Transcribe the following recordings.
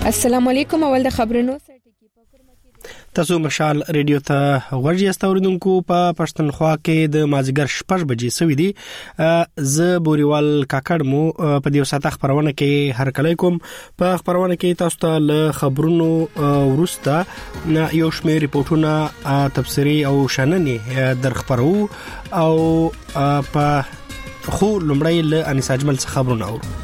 السلام علیکم. اول د خبرونو تاسو مشال ریډیو ته غوړی استوریدونکو په پښتونخوا کې د مازیګر 6 بجې سوي دي. ز بوريوال کاکړ مو په دې ساته خبرونه کې هر کله کوم په خبرونه کې تاسو ته له خبرونو ورسته یو شمېر ریپورتونه تفسیری او شننې در خبرو او په خو لمړی له انساجمل څخه خبرونه اورو.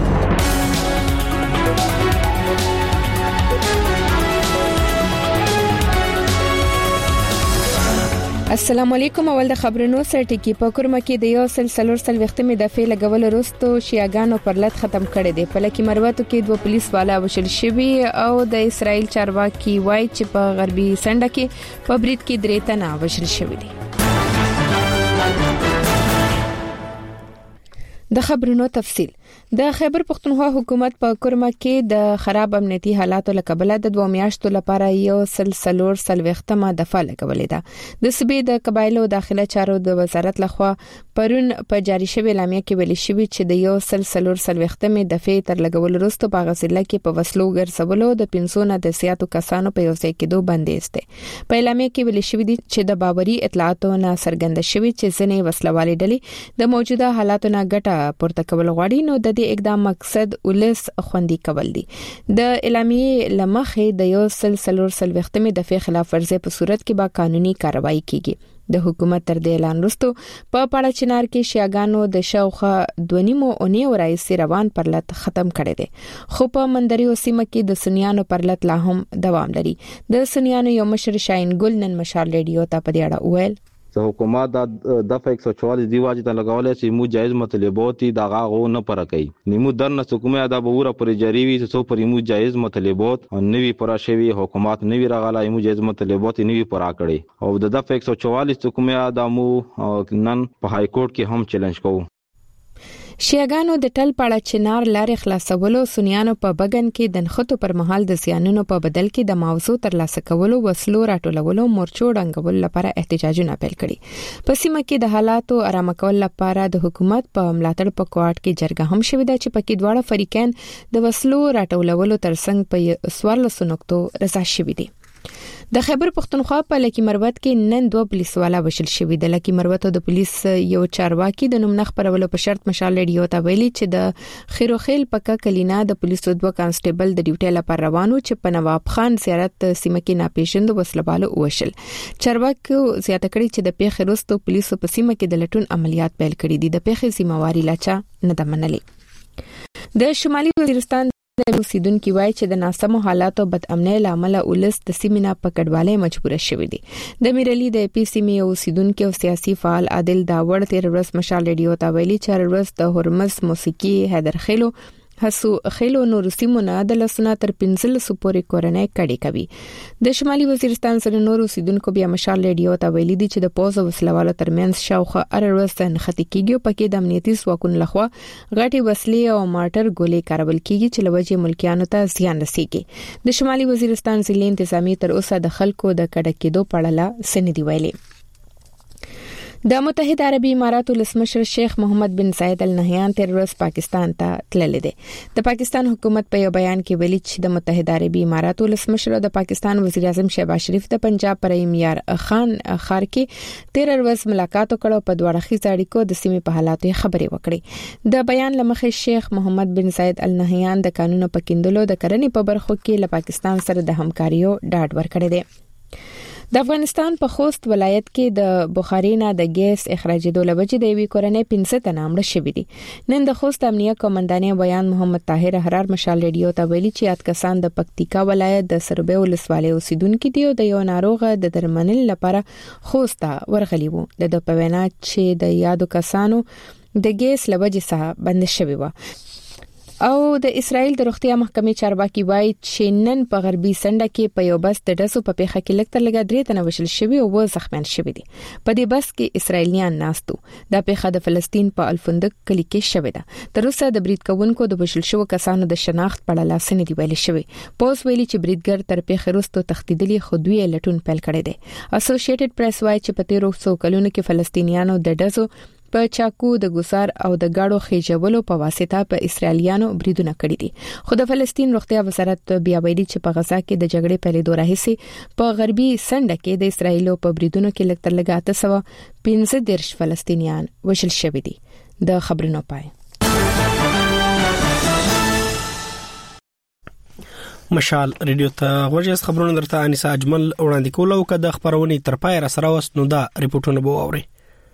السلام علیکم. اول د خبرونو سرټکی په کورما کې د یو سلسلور وختمه دفعه لګول وروسته شیعاګانو پر لټ ختم کړي دي. په لکه مروتو کې دوه پولیس والا وشل شوی او د اسرائیل چارواکي وایي چې په غربي سنډه کې په برید کې درې تنه وشل شوی دي. د خبرونو تفصیل. د خیبر پختونخوا حکومت په کورما کې د خراب امنیتي حالاتو لکبله د 2 میاشتو لپاره یو سلسلور وختمه دفعه لګولې ده. د صوبې د قبایلو داخله چارو د وزارت لخوا پرون په جاری شوی اعلامیه کې ویل شوی چې د یو سلسلور وختمه دفعه تر لګول وروسته په غزله کې په وسلو ګرځولو د 500 د سیاسيو کسانو په یو ځای کېدو بندیز ده. په اعلامیه کې ویل شوی چې د باوري اطلاعاتو نه څرګنده شوی چې ځنې وسلوالې ډلې د موجوده حالاتو نه ګټه پورته کول غواړي. نو د اقدام مقصد ولس خوندي کول دي. د اعلامیه لمخې د یو سلسلور وختمه دفعه خلاف ورزي په صورت کې با قانوني کاروائی کیږي. د حکومت تر دې اعلان وروسته په پاړه چنار کې شیعاګانو د شاوخه 2.5 اونۍ ورایسي روان پر لټ ختم کړي دي. خو په مندري سیمه کې د سنیانو پر لټ لا هم دوام لري. د سنیانو یو مشر شاین ګل نن مشال ریډیو ته په دې اړه وویل چې حکومت د دفعه 144 دی واجب ته لګولای چې مو جایز مطالبات دغه غو نه پر کوي. نیمو درنه حکومت دا به ور پر جاری وي چې څو پر مو جایز مطالبات نوی پر شوی حکومت نوی راغلای مو جایز مطالبات نوی پر کړي او د دفعه 144 حکومت د مو نن په های کورټ کې هم چیلنج کوو. شیعاګانو د ټل پاړه چنار لارې خلاصولو سنیانو په بغن کې د نخټو پر مهال د زیانونو په بدل کې د موضوع تر لاسه کولو وسلو راټولولو مورچو ډنګول لپاره احتجاجونه پیل کړي. په سیمه کې د حالاتو آرام کول لپاره د حکومت په ملاتړ په کوارټ کې جرګه هم شوې ده چې پکې دواړه فریقین د وسلو راټولولو ترڅنګ په 14 نقطو رضا شوي دي. د خیبر پختونخوا په لکی مروت کې نن 2 پولیس والا وشل شوی. د لکی مروت د پولیس یو چارواکي د نوم نخ پرولو په شرط مشال ریډیو ته ویلي چې د خیروخیل پکا کلینا د پولیسو 2 کانسټیبل د ډیوټي لپاره روانو چې په نواب خان زیارت سیمه کې ناپېژند وسلوالو وشل. چارواکي زیاته کړي چې د پیښې وروسته پولیسو په سیمه کې د لټون عملیات پیل کړي دي. د پیښې ذمہواری لاچا نه ده منلې. د شمالي وزیرستان د اوسیدونکو وایي چې د ناسمو حالاتو بد امنۍ لامل ولس د سیمه په کډوالۍ مجبور شوی دي. د میرلی د پی سی می اوسیدونکو او سیاسي فعال عادل داوړ تیر ورځ مشال ریډیو ته ویلي چې ورځ د هرمز موسیقي حیدر خیلو هسو خیلو نور سیمونه د لسنا تر 15 پورې کورنۍ کډي کوي. د شمالي وزیرستان سره نور اوسیدونکو بیا مشال ریډیو ته ویلي دي چې د پوز وسلوالو ترمنځ شاوخه ارورستان ختی کیږي پکې د امنیتي ځواکونو لخوا غټي وسلې او مارټر ګولې کارول کیږي چې لوجه ملکیانو ته زیان رسیږي. د شمالي وزیرستان ضلع انتظامی تر اوسه د خلکو د کډه کېدو په اړه سندې ویلي. د متحده عربی اماراتو لسمشر شیخ محمد بن زاید ال نهیان تیر ورځ پاکستان ته تللی دی. د پاکستان حکومت په یو بیان کې ویلي چې د متحده عربی اماراتو لسمشر د پاکستان وزیر اعظم شهباز شریف د پنجاب پرایمیر خان خار کې تیر ورځ ملاقات وکړ. په دوه اړخیزه اړیکو د سیمې په حالاتو خبرې وکړې. د بیان لمخې شیخ محمد بن زاید ال نهیان د قانونو په کیندلو د کرنې په برخو کې له پاکستان سره د همکاریو ډاډ ورکړی دی. د افغانستان په خوست ولایت کې د بخاري نه د ګیس اخراجېدو لوجې د وی کورنۍ 15 تنه مړه شوي دي. نن د خوست امنیه قومندانې بیان محمد طاهر حرار مشال ریډیو ته ویلي چې یاد کسان د پکتیکا ولایت د سربې ولسوالۍ اوسیدونکو دي او د یو ناروغه د درمنل لپاره خوست ورغلي وو. د پوینا چې د یادو کسانو د ګیس لوجې سره بند شوی و. او د اسرائیل د روغتیا محکمې چارواکي وایي چې نن په غربي سنډه کې په یو بس د ډزو په پیښه کې لکتر لګا 3 تنه وشل شوی او و زخمیان شوی دي. په دې بس کې اسرائیلیان ناستو. دا پیښه د فلسطین په الفندق کلی کې شوې ده. تر اوسه د برید کوونکو د وشل شو کسانو د شناخت په اړه لاسنې دی ویل شوی. پوز ویلي چې بریدګر تر پیښې وروسته تښتیدلی خودوی لټون پیل کړی دی. اسوسییټډ پریس وایي چې په 1300 کلونو کې فلسطینیانو د ډزو په چاکو د ګوسار او د گاډو خېجولو په واسطه په اسرایلیانو بریدونه کړی دي. خو د فلسطین روغتیا وزارت بیا ویلي چې په غزا کې د جګړې په لیدو راهیسي په غربي سنډه کې د اسرایلو په بریدونو کې لږ تر لږه 815 فلسطینیان وژل شوي دي. د خبرونو پای. مشال ریډیو ته غوږیاست. خبرونه درته انیسا اجمل وړاندې کول او کده خبرونه تر پای را سره وست نو دا ریپورتونه به اوري.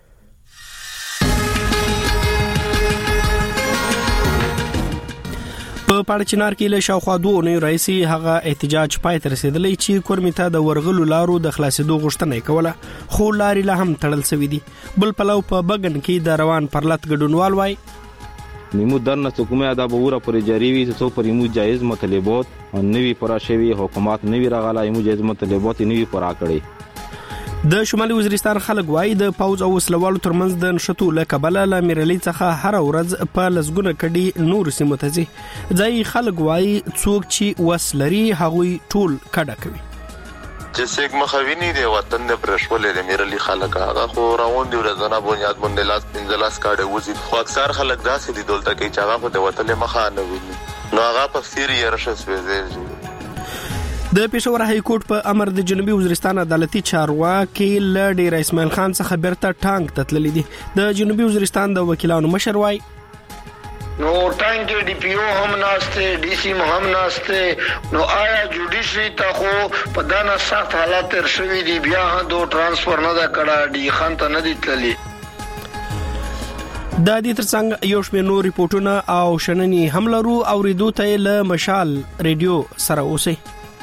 په پاړچنار کې له شاوخوا 2 اونۍ راځي هغه احتجاج پای ته رسیدلی چې کورمیته د ورغلو لارو د خلاصېدو غوښتنه کوله خو لاري لا هم تړل شوې دي. بل پلو په بغن کې د روان پرلط ګډونوال وای نیمو درنه حکومت دا به ور پر جاری وي چې څو پر یمو جایز مطالبات او نوی پراشوي حکومت نوی راغلا یمو جایز مطالبات نوی پورا کړي. د شمالي وزیرستان خلک وای د پاوز او وسلوالو ترمنځ د نشټو لکبله ل میرلی څخه هر ورځ په لزګونه کډي نور سیمو ته ځي. ځای خلک وای څوک چې وسلري هغوی ټول کډه کوي. چې څنګه مخاویني دی وطن د پرشولې د میرلی خلک هغه خو راوون دی ورځونه بنیاد باندې لاس پنځلاس کاډه وزي خو اکثر خلک داسې دي دلته کې چې هغه په وطن مخه نه ویني نو هغه په سیری رشس وزیر. د پېښور های کورټ په امر د جنوبي وزیرستان عدالتي چارواکي ل ډیر اسماعیل خان څخه بیرته ټانک تتللی دي. د جنوبي وزیرستان د وکیلانو مشر وای نو ټانک ډي پی او هم ناشته ډي سي هم ناشته نو آیا جوډیشري ته خو په دانا سخت حالات تر شوي دي بیا دو ترانسفر نه دا کړه ډي خان ته نه دي تللی. د دې ترڅنګ یو شمېر نور ریپورتونه او شننې هم لرو او ریدو ته له مشال ریډیو سره اوسئ.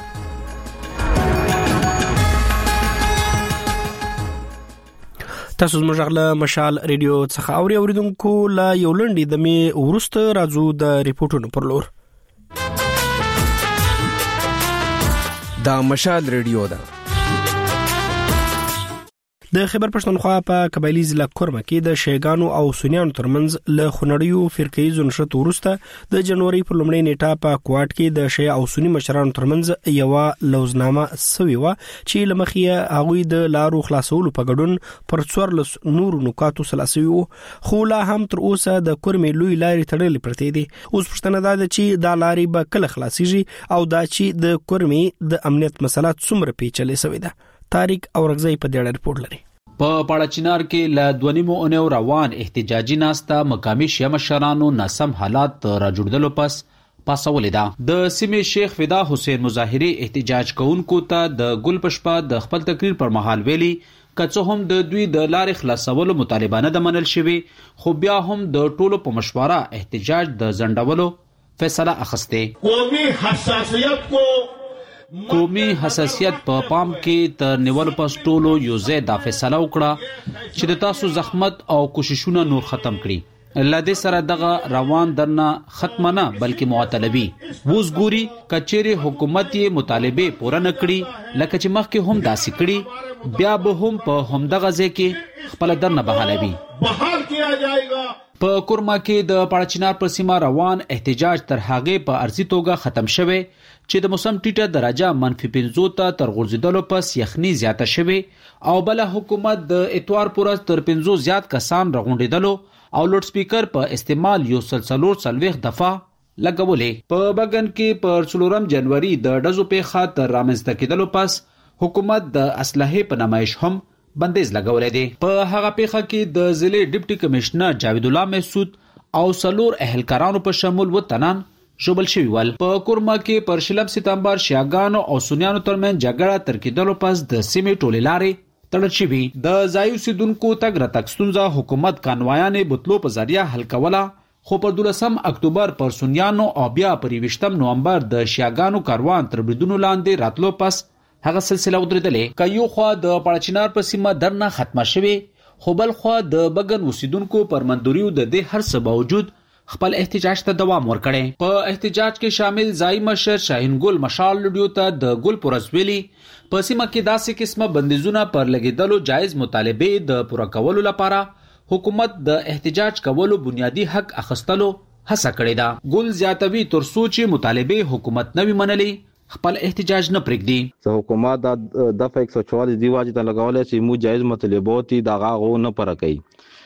تاسو زموږ له مشال ریډیو څخه اوریدونکو لا یو لنډي د می ورسته راځو د ریپورتونو پر لور. دا مشال ریډیو ده. د خیبر پښتونخوا په قبایلی ضلع کورمه کې د شیګانو او سنیانو ترمنځ له خنړیو فرقې زونشت ورسته د جنوري په لومړۍ نیټه په کوټ کې د شیعه او سنی مشرانو ترمنځ یو لوزنامه سوي و چې لمخیه هغوی د لارو خلاصولو په ګډون پر 14 نور نکاتو سلاسي وو خو لا هم تر اوسه د کورمې لوی لارې تړلې پرتې دي. اوس پښتنه ده چې دا لارې به کله خلاصيږي او دا چې د کورمې د امنیت مسله څومره پیچلې شوې ده. تاریخ او رغزي په دې ریپورت لري. په پاړچنار کې ل 2 اونۍ روان احتجاجي ناستا مقامي شیعه مشرانو ناسم حالات را جوړدلو پاسولې ده. د سیمې شیخ فدا حسین مظاهری احتجاج کوونکو ته د ګل پشپا د خپل تقریر پر مهال ویلي کڅو هم د دوی د لارې خلاصولو مطالبه نه د منل شوی خو بیا هم د ټولو په مشوره احتجاج د زندولو فیصله اخسته. قومي حساسیت په پام کې تر نیول پس ټولو یو ځای دا فیصله وکړه چې د تاسو زحمت او کوششونه نور ختم کړي. لدې سره دغه روان درنه ختم نه بلکې معطلوي. ووس ګوري کچېره حکومت یې مطالبه پوره نه کړي لکه چې مخکې هم داسې کړي بیا به هم په همدغه ځای کې خپل درنه بحالوي. په کورما کې د پاړچنار پر سیمه روان احتجاج تر هغه په ارزي توګه ختم شوه چې د موسم ټیټه درجه -50 ته تر غورځیدلو پس یخني زیاته شوه او بل حکومت د اتوار پورز تر 50 زیات کسان رغونډیدلو او لوډ سپیکر په استعمال یو سلسلور سلويخ دفعه لګولې. په بغن کې پر 4 جنوري د ډزو په خاطر رامنځته کېدلو پس حکومت د اسلحې په نمایش هم بندیز لګولې دي. په هغه پیخه کې د ضلع ډیپټي کمشنر جاوید الله مسعود او سلور اهلکارانو په شمول وطنان شوبل شوی ول. په کورما کې پر 16 سپتمبر شیاګانو او سنیانو ترمن جګړه تر کېدلو پس د سیمې ټولې لارې تړل شوی. د ځایو سیدونکو تګ راتګ ستونزه حکومت کانوایانې بوتلو په ذریعہ حل کوله خو پر 12 اکتوبر پر سنیانو او بیا پر 20 نومبر د شیاګانو کاروان تر بریدونو لاندې راتلو پس هغه سلسله ودرېدلې. کایو خو د پاړچنار په سیمه درنه ختمه شوی خو بل خو د بغن وسیدونکو پر مندوریو د دې هر څه باوجود خپل احتجاج ته دوام ورکړي. په احتجاج کې شامل ځای مشر شاهین ګل مشال لډیو ته د ګل پرسویلی په سیمه کې داسې قسمه بندیزونه پر لګیدلو جایز مطالبه د پوره کولو لپاره حکومت د احتجاج کولو بنیادی حق اخستلو هڅه کړې ده. ګل زیاتوي تر سوچ مطالبه حکومت نوي منلي خپل احتجاج نه پرېږدي. حکومت د دفعه 144 دی واجب ته لګولې چې مو جایز مطالبات دا غو نه پر کوي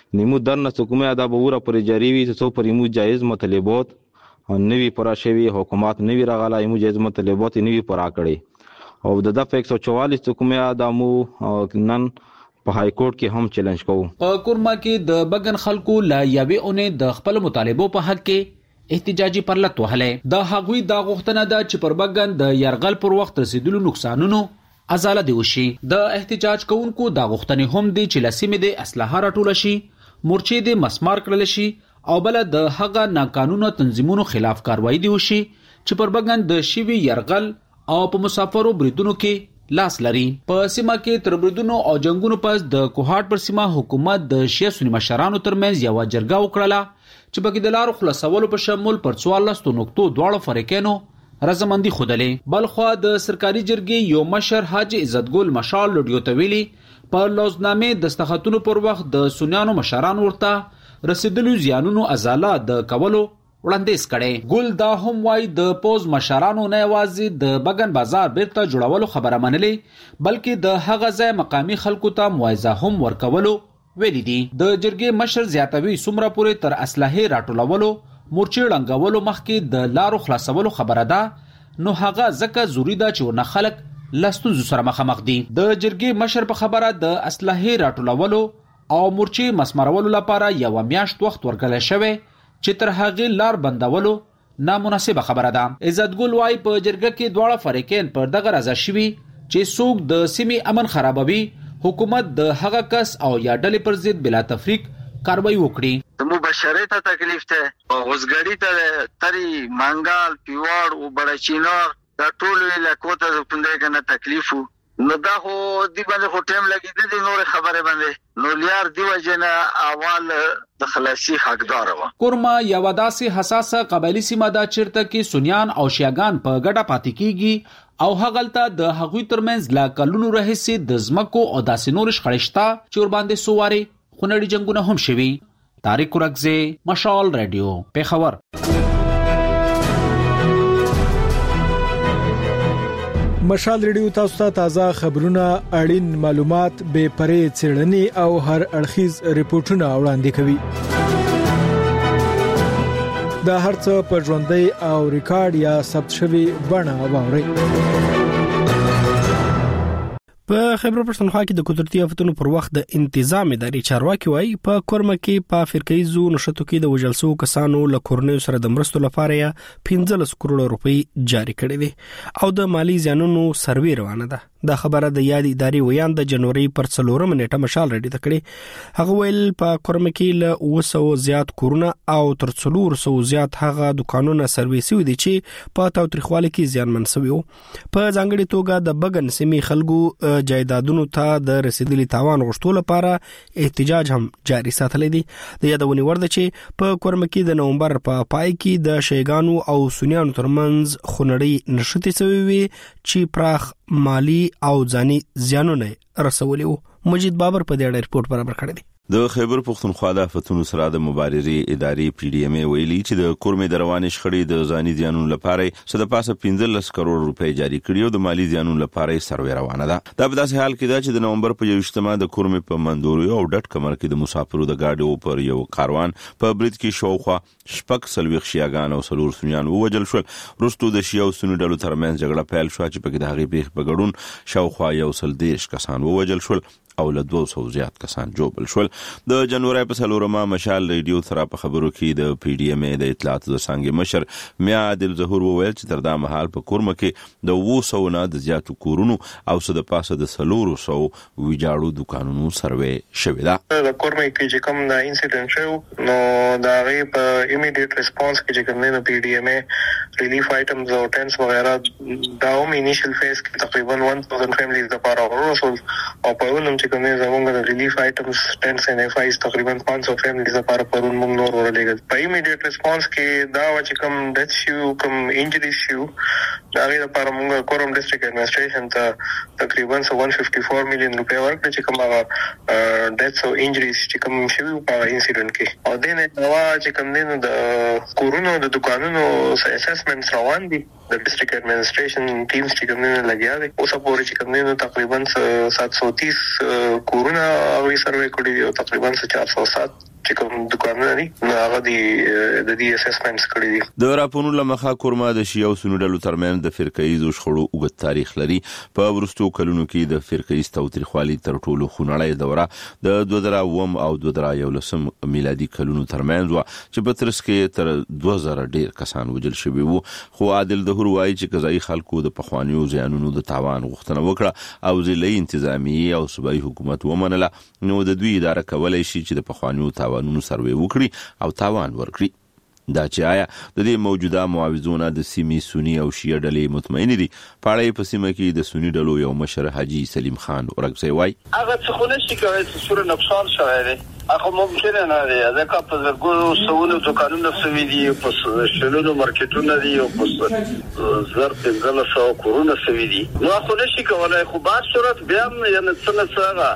نیمو درنه حکومت دا به وره پورې جاری وي څو پر ایمو جایز مطالبات نوی پورا شوی حکومت نوی راغله ایمو جایز مطالبات نوی پورا کړي او د دفعه 144 حکومت دا مو نن په های کورټ کې هم چیلنج کوو. په کورما کې د بګن خلکو لا یوې اونې د خپل مطالبو په حق کې احتجاجي پرلط وهله. د هغوی د غوښتنه ده چې پر بګن د يرغل پر وخت رسیدلو نقصانونو ازاله دی وشي. د احتجاج کوونکو د غوښتنې هم دي چې لسیمه د اسلحه راټول شي، مورچې د مسمار کړل شي او بل د هغه ناقانونه تنظیمونو خلاف کاروایی دی وشي چې پر بګن د شیوی يرغل او په مسافرو بریدونو کې لاس لري. په سیمه کې تر بریدونو او جنگونو پس د کوهاټ پر سیمه حکومت د شیعه سنی مشرانو ترمنځ یو جرګه وکړه چې په کې د لارو خلاصولو په شمول پر 14 نقطو دواړو فریقینو رضامندي خوده. بلخوا د سرکاري جرګې یو مشر حاجی عزت ګل مشال لډیو تویلی په لوزنامه دستخطونو پر وخت د سنیانو مشران ورته رسیدلو زیانونو ازاله د کولو وړاندیز کړي. ګل دا هم وای د پوز مشرانو نه یوازې د بګن بازار بیرته جوړولو خبره منلې بلکې د هغه ځای مقامی خلکو ته موعظه هم ورکولو ویلي دي. د جرګې مشر زیاتوي څومره پورې تر اسلحه راټولولو مورچې ړنګولو مخکې د لارو خلاصولو خبره ده نو هغه ځکه ضروری ده چې ورنه خلک لستونزو سره مخامخ دي. د جرګې مشر په خبره د اسلحه راټولولو او مورچې مسمرولو لپاره یو میاشت وخت ورکړل شوی چې تر هغه لار بندولو نامناسبه خبره ده. عزت ګل وايي په جرګه کې دواړه فریقین پر دغه راضي شوي چې څوک د سیمې امن خرابوي حکومت د هغه کس او یا ډلې پر ضد بلا تفریق کاروایی وکړي. د مباشرت ته تکلیف ته اوسګړی ته تری مانګال پیوړ او بڑچینار دا ټول علاقو ته پندې کنه تکلیف نو دا خو دی باندې خو ټیم لګیدل دي نور خبره باندې نو لیار دی وجنه اول د خلاصي حقدار و. کورما یو داسې حساسه قبایلی سیمه ده چیرته کې سنیان او شیعاګان په ګډه پاتې کیږي او هغلته د هغوی ترمنځ لا کلونو راهیسې د زمکو او داسې نور شخړشتا چې ور باندې سواري خونړي جنگونه هم شوي. طارق قرغزی، مشال رادیو، پیښور. مشال ریډیو تاسو ته تازه خبرونه، اړین معلومات، بې پرې څېړنې او هر اړخیز ریپورتونه وړاندې کوي. دا هرڅه په ژوندۍ او ریکارډ یا ثبت شوی بڼه واورئ. په خیبر پښتونخوا کې د قدرتي آفتونو پر وخت د انتظام ادارې چارواکي وایي په کورمه کې په فرقېزو نشټو کې د وژل شوو کسانو له کورنیو سره د مرستو لپاره یې 15 کروڑ روپۍ جاری کړې دي او د مالی زیانونو سروې روانه ده. دا خبره د یاد ادارې ویان د جنوري پر 4 نیټه مشال رډي تکړه. هغه ویل په کورمه کې له 200 زیات کورونه او تر 400 زیات هغه دکانونه سرویسي ودي چې په تاوتریخوالي کې زیانمن شوي وو. په ځانګړي توګه د بګن سیمې خلکو جایدادونو ته د رسیدلي تاوان غوښتلو لپاره احتجاج هم جاري ساتلی دی. د یادونې وړ ده چې په کورمه کې د نومبر په پای کې د شیګانو او سنیانو ترمنځ خونړۍ نښتې شوې وي چې پراخ مالی او ځاني زیانونه رسولي وو. مجید بابر په دې اړه ریپورت برابر کړی دی. د خیبر پښتونخوا د آفتونو سره د مبارزې ادارې پی ډی ایم ای ویلي چې د کورمې د روانې شخړې د ځاني زیانونو لپاره څه د پاسه 15 کروڑ روپۍ جاری کړي او د مالی زیانونو لپاره سروې روانه ده. دا په داسې حال کې ده چې د نومبر په 28 د کورمې په مندوري او ډټ کمر کې د مسافرو د گاډیو پر یو کاروان په برید کې شاوخوا شپږ سلويخ شیعاګان او سلور سنیان ووجل شول. وروسته د شیعه او سنی ډلو ترمنځ جګړه پیل شو چې په کې د هغې پیښ په ګډون شاوخوا 130 کسان ووجل شول او له 200 زیات کسان جوړل شول. د جنوري په 4 مشال ریډیو سره په خبرو کې د پی ډی ایم ای د اطلاعاتو د څنګه مشر میا عادل ظهور وویل چې تر دا مهال په کورمه کې د 200 نه د زیاتو کورونو او څه د پاسه د 300 ویجاړو دکانونو سروې شوې ده. د کورمه کې چې کوم د انسیډنټ شو نو دا غي په ایمیډیټ ریسپانس کې چې کوم نه پی ډی ایم ای ریلیف آیټمز او ټنس وغیرہ دا هم انیشل فیز کې تقریبا 1000 فیملیز لپاره ورسول او په ولوم چې کومه زموږ د ریلیف آیټمز ټنس ان اف آیز تقریبا 500 فیملیز لپاره پرون موږ نور ورلېږل. په ایمیډیټ ریسپانس کې دا چې کوم ډیث شو کوم انجری شو دا غي لپاره موږ کورم ډیسټریکټ ایڈمنسټریشن ته تقریبا 154 میلیون روپیا ورکړي چې کومه ډیث او انجریز چې کوم شوی په انسیډنټ کې، او دنه نو چې کوم دینو د کورونو د دکانونو اسسمنټس روان دي د ډیسټریکټ ایڈمنسټریشن ټیمز چې کوم نه لګیا دي. اوس پورې چې کوم نه تقریبا 730 کورونه او سروې کړی دي او تقریبا 407 چې کوم دکانونه دي هغه د دې اسسمنټس کړی دي. د راپورونو لمخه کورما د شیعو سنی ډلو ترمن د فرقه‌ایزو شخړو اوږد تاریخ لري. په ورستو کلونو کې د فرقه‌ایز توتریخوالي تر ټولو خونړۍ دوره د 2009 او 2011 میلادي کلونو ترمنځ و چې په ترڅ کې تر 2000 ډیر کسان وژل شوي وو. خو عادل دهور وایي چې قضایي خلکو د پخوانیو زیانونو د تاوان غوښتنه وکړه او ځلې انتظامی او صوبایي حکومت ومنله، نو د دوی اداره کولای شي چې د پخوانیو تاوانونو سروې وکړي او تاوان ورکړي. دا چې آیا د دې موجوده معاوضونه د سیمې سنی او شیعه ډلې مطمئن دي؟ پاړې په سیمه کې د سنی ډلو یو مشر حاجی سلیم خان ورغسي وای هغه څه خو نشي کوي چې سور نقصان شوی دی، هغه ممکن نه دی. ځکه په زرګونو سوونو دکانونه سوي دي، په شلونو مارکیټونه دي او په زر 1500 کورونه سوي دي، نو خو نشي کولای. خو په صورت بیا یعنی څنګه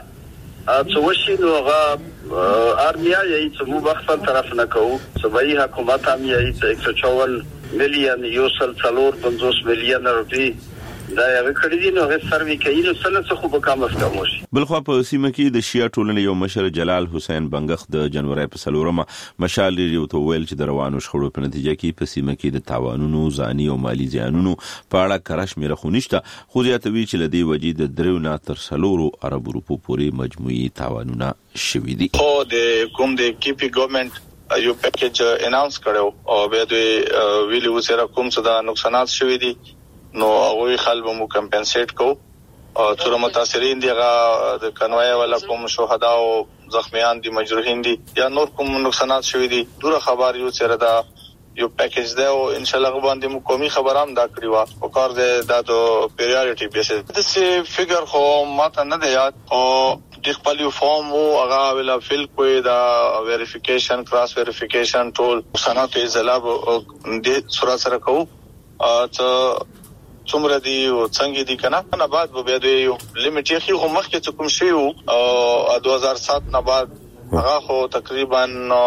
څوشي نو هغه ارمیا یې چې مو وختن طرف نه کوو، صوبایي حکومت هم یې 154 میلیون یو سل 450 میلیون روپی دا یو کړی دي، نو هغه سروي کوي نو څه خو به کم از کم وشي. بلخو په سیمه کې د شیعه ټولنې یو مشر جلال حسین بنګخ د جنوري په 4 مشال یو ته ویل چې د روانو شخړو په نتیجه کې په سیمه کې د تاوانونو ځاني او مالی زیانونو په اړه کرش میره خونښت، خو زیاتوي چې لدی وجې د دریو نه تر 3 ارب روپو پورې مجموعي تاوانونه شوي دي. خو د کوم د کیپی ګورنمنت یو پیکیج اناونس کړو او به د ویلو سره کوم څه د نقصانات شوي دي، نو هغه خلک مو کمپنسیټ کو او تر متاثرین دیغه د کنوای ولا کوم شهدا او زخمیان دي مجروحین دي یا نور کوم نقصانات شوي دي، دوره خبر یو سره دا یو پیکیج دی او ان شاء الله باندې مو قومي خبرام دا کړی وا او کار د پریورټی بیسس د سی فګر خو ماته نه دی یاد او د خپل فارم او هغه ویلا فل کوی دا ویریفیکیشن کراس ویریفیکیشن ټول سنت زلاب د سره سره کو ته څومره دی او څنګه دی کنه نه بعد به د یو لیمټ یې خو مخکې څه کوم شی او 2007 نه بعد هغه خو تقریبا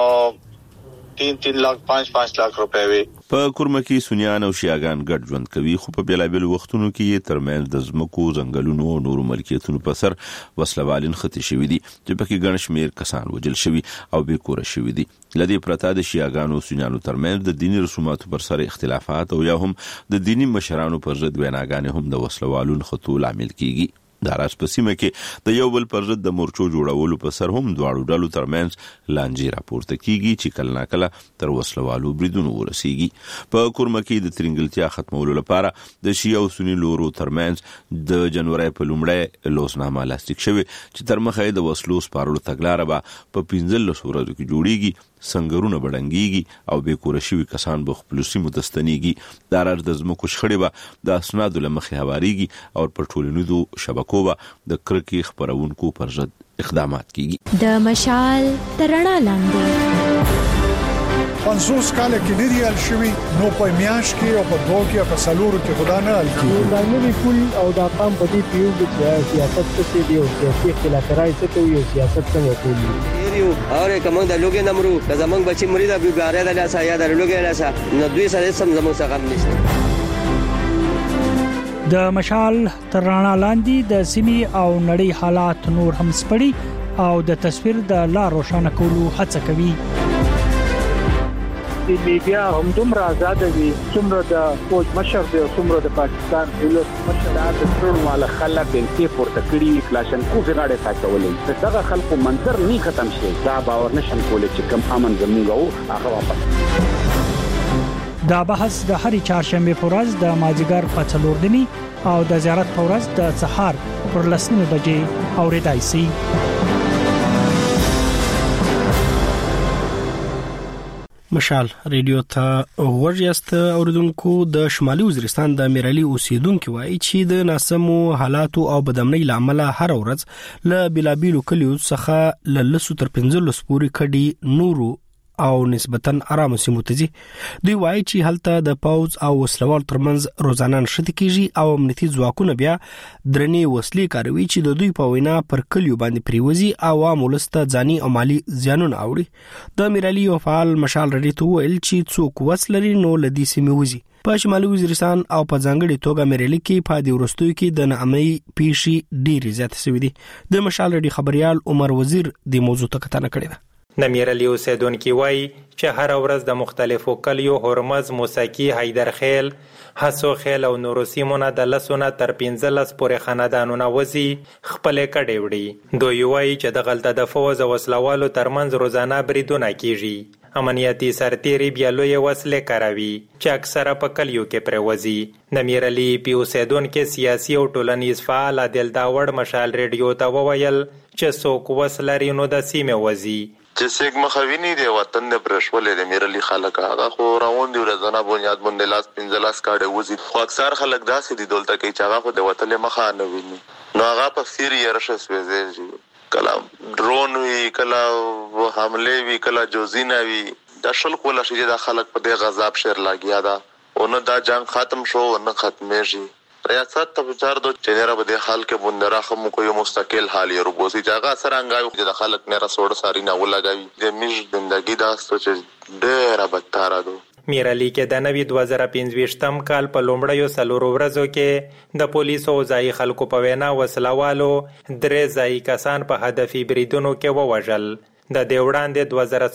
3 लाख 5 लाख रुपए وي. په کورمه کې سنیان او شیعاګان ګډ ژوند کوي، خو په بیلابل وختونو کې ترمنځ د ځمکو ځنګلونو او نورو ملکیتونو په سر وسلوالین خطي شوي دي چې پکې ګڼ شمېر کسان وژل شوي او بې کوره شوي دي. لدې پرته د شیعاګانو او سنیانو ترمنځ د دیني رسوماتو پر سر اختلافات او یا هم د دینی مشرانو پر ضد ویناګانې هم د وسلوالونو خطو لامل کیږي. د راس په سیمه کې د یو بل پر ضد د مورچو جوړولو په سر هم دواړو ډلو ترمنځ لانجې راپورته کیږي چې کله ناکله تر وسلوالو بریدونو ورسیږي. په کورمه کې د ترنګلتیا ختمولو لپاره د شیعه او سنی لورو ترمنځ د جنوري په لومړی لوسنامه لاسلیک شوی چې تر مخه د وسلو سپارلو تګلاره به په 15 ورځو کې جوړیږي، سنگرونه بډنګيږي او به کور شوی کسان به خپل سیمو تستنیږي. د راز د زمکو شخړې به د اسنادو لمخې هواريږي او پر ټولنیزو شبکو به د کرکي خبرونکو پر ضد اقدامات کیږي. د مشال ترڼا لاندې 500 کاله کې لري الشوي نو په میاش کې او په دوه کې په سالورو کې خدا نه الکی دا نوی کول او دا قام په دې پیو د سیاست څخه دی او سیاسي اختلافات څخه یو سیاست څنګه کوي یو اوره کوم د لوګي نمرو د زمنګ بچی مرید ابي باره د لاسه یا د لوګي لاسه نو دوی سره سم زموږ څخه نشته. د مشال ترڼا لاندې د سیمي او نړۍ حالات نور هم سپړي او د تصویر د لا روښانه کولو هڅه کوي. د میډیا هم دومره آزاد دي څومره د فوج مشر دی او څومره د پاکستان دولت مشر د ټول مال خلک د پورته کړي کلاشن کو غاړه ساتولې دغه خلکو منظر نه ختم شي دا باور نشم کولای چې کم امن زموږ هغه واپس. دا بحث د هرې چهارشنبه په ورځ د مازیګر په 4 دني او د زیارت په ورځ د سحر پر 10 بجې اوریدای شي. مشال ریډیو ته ورجست اوردونکو د شمالي وزیرستان د میرالي اوسیدونکو وایي چې د ناسمو حالاتو او بدامنۍ لامل هر ورځ له بلابیلو کلیو څخه ل 115 پورې کډي نورو او نسبتاً آرام سیمو ته ځي. دوی وایي چې هلته د پوز او وسلوال ترمنځ روزانه نښتې کیږي او امنیتي ځواکونه بیا درنې وسلې کاروي چې د دوی په وینا پر کلیو باندې پریوزي او عوام ولسته ځاني او مالي زیانونه اوړي. د میرالي یو فعال مشال رډي ته ویل چې څوک وسلري نو لدی سیمه وزي. په شمالي وزیرستان او په ځانګړي توګه میرالي کې په دې ورستوي کې د نامي پیشي ډېری زیات شوې دي. د مشال رډي خبريال عمر وزیر د موضوع ته کتنه کړې ده. د میرالي اوسیدونکو وایي چې هر ورځ د مختلفو کلیو هرمز، موسکی، حیدرخیل، حسو خیل او نورو سیمونه د لسونه تر 15 پورې خاندانونه وزي خپل کډې وړي. دوی وایي چې د غلطه د فوز او وسلوالو ترمنځ روزانه بریدونه کیږي. امنیتي سرتیري بیا لوی وسلې کاروي چې اکثره په کلیو کې پروزي. د میرالي پی اوسیدونکو سیاسي او ټولنیز فعال عادل داوړ مشال ریډیو ته وویل چې څوک وسلري نو د سیمه وزي. چې څنګه مخاویني دی وطن د پرشولې د میرالي خلک هغه خو راوون دی ورځنه بنیاد باندې لاس 15 کاډه وزي. خو اکثر خلک داسې دي دولت کې چې هغه خو د وطن مخه نه ویني. نو هغه په سیری رشه سوځي. کله ډرون وی، کله حمله وی، کله جوزینا وی. د شل کوله چې د خلک په دې غضب شر لاګیا دا او نه دا جنگ ختم شو نه ختمېږي. ریاست ته بچار دو چې نه به حال کې بندرا خمو کوی مستقل حالي روبوسي جگہ سرانګایو چې د خلک نه رسوړ ساري نه ولګوي. د میش زندگی دا سوچ ډېر بدتر ده. میرالي کې د نوي 2025م کال په لومړیو څلورو ورځو کې د پولیسو او ځایي خلکو په وینا وسلوالو 3 ځایي کسان په هدفي بریدونو کې ووژل. د دې وړاندې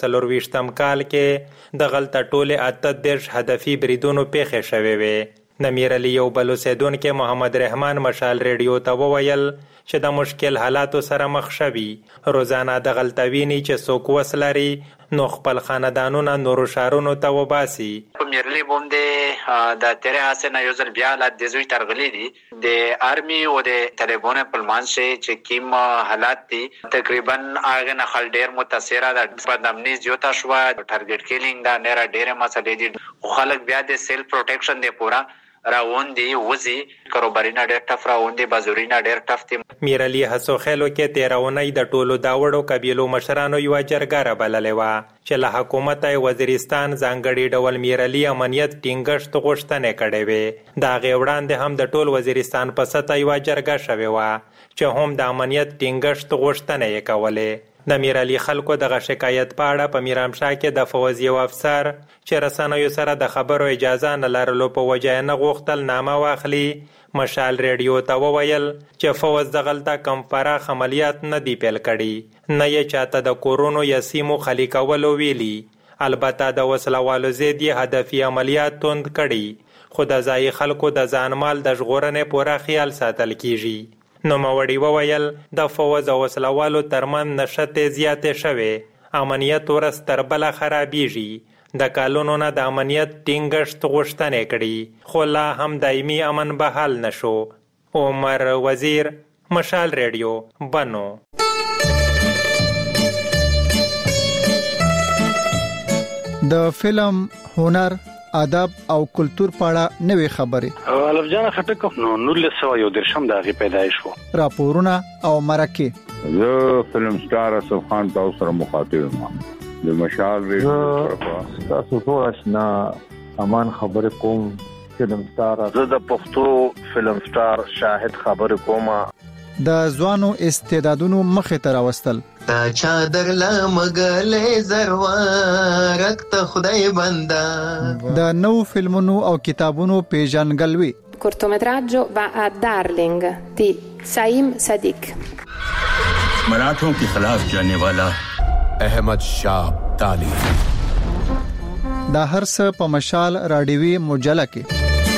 2024م کال کې د غلطه ټوله 38 هدفي بریدونو پیښې شوې وې. د میرالي یو بل اوسیدونکو محمد رحمان مشال ریډیو ته وویل چې د مشکل حالاتو سره مخ شوي. روزانه د غلطویني چې څوک وسلري نو خپل خاندانونه نورو شهرونو ته وباسي. په میرالي باندې د تیرې حسنه یو ځل بیا حالات د زوی ترغلي دي د آرمي او د طالبانو په منځ چې کیم حالات دي تقریبا هغه نه خل ډیر متاثره ده. په دمنی زیاته شو ټارګټ کیلینګ دا نه را ډیره مسلې دي. خلک بیا د سیلف پروټیکشن دی پورا راوون دی وزي کاروبارینا ډېر ټف راوون دی بازورینا ډېر ټف دی. میرالي حسو خیلو کې 13 اونۍ د ټولو داوړو قبیلو مشرانو یو جرګه را بللې وه چې له حکومت وزیرستان ځانګړي ډول میرالي امنیت ټینګښت غوښتنې کړې وې. د هغې وړاندې هم د ټول وزیرستان په سطحه یوه جرګه شوې وه چې هم د امنیت ټینګښت غوښتنې یې کولې. د میرالي خلکو دغه شکایت په اړه په میرامشاه کې د فوز یو افسر چې رسنیو سره د خبرو اجازه نه لرلو په وجه نه غوښتل نامه واخلي مشال ریډیو ته وویل چې فوز د غلطه کم پراخ عملیات نه دی پیل کړي نه یې چاته د کورونو یا سیمو خالی کولو ویلي. البته د وسلوالو ضد یې هدفي عملیات توند کړي خو د ځایي خلکو د ځانمال د ژغورنې پوره خیال ساتل کیږي. نوموړي وویل د فوز او وسلوالو ترمن نشته زیاتې شوې. امنیت ورځ تر بله خرابېږي. د کالونو نه د امنیت ټینګښت غوښتنې کړي خو لا هم دایمي امن بحال نشو. عمر وزیر مشال ریډیو بنو. د فلم هنر ادب او کلچر پاړه نوې خبرې الف جان خټک نو 1913 د هغه پیدایش وو. راپورونه او مرکه زه فلم سٹار اسف خان تاسو سره مخاطب یم. د مشال ریډیو تاسو ټول آشنا امان خبر کوم فلم سٹار. زه د پښتو فلم سٹار شاهد خبر کوم. د ځوانو استعدادونو مخه تر واستل تا چادر لا مګلې زروارک ته خدای بندا. د نو فلمونو او کتابونو پیژنګلوي. cortometraggio va a Darling di Saim Sadiq. मराठों के खिलाफ जाने वाला अहमद शाह अब्दाली. دا هر څه په مشال راډیوي مجله کې.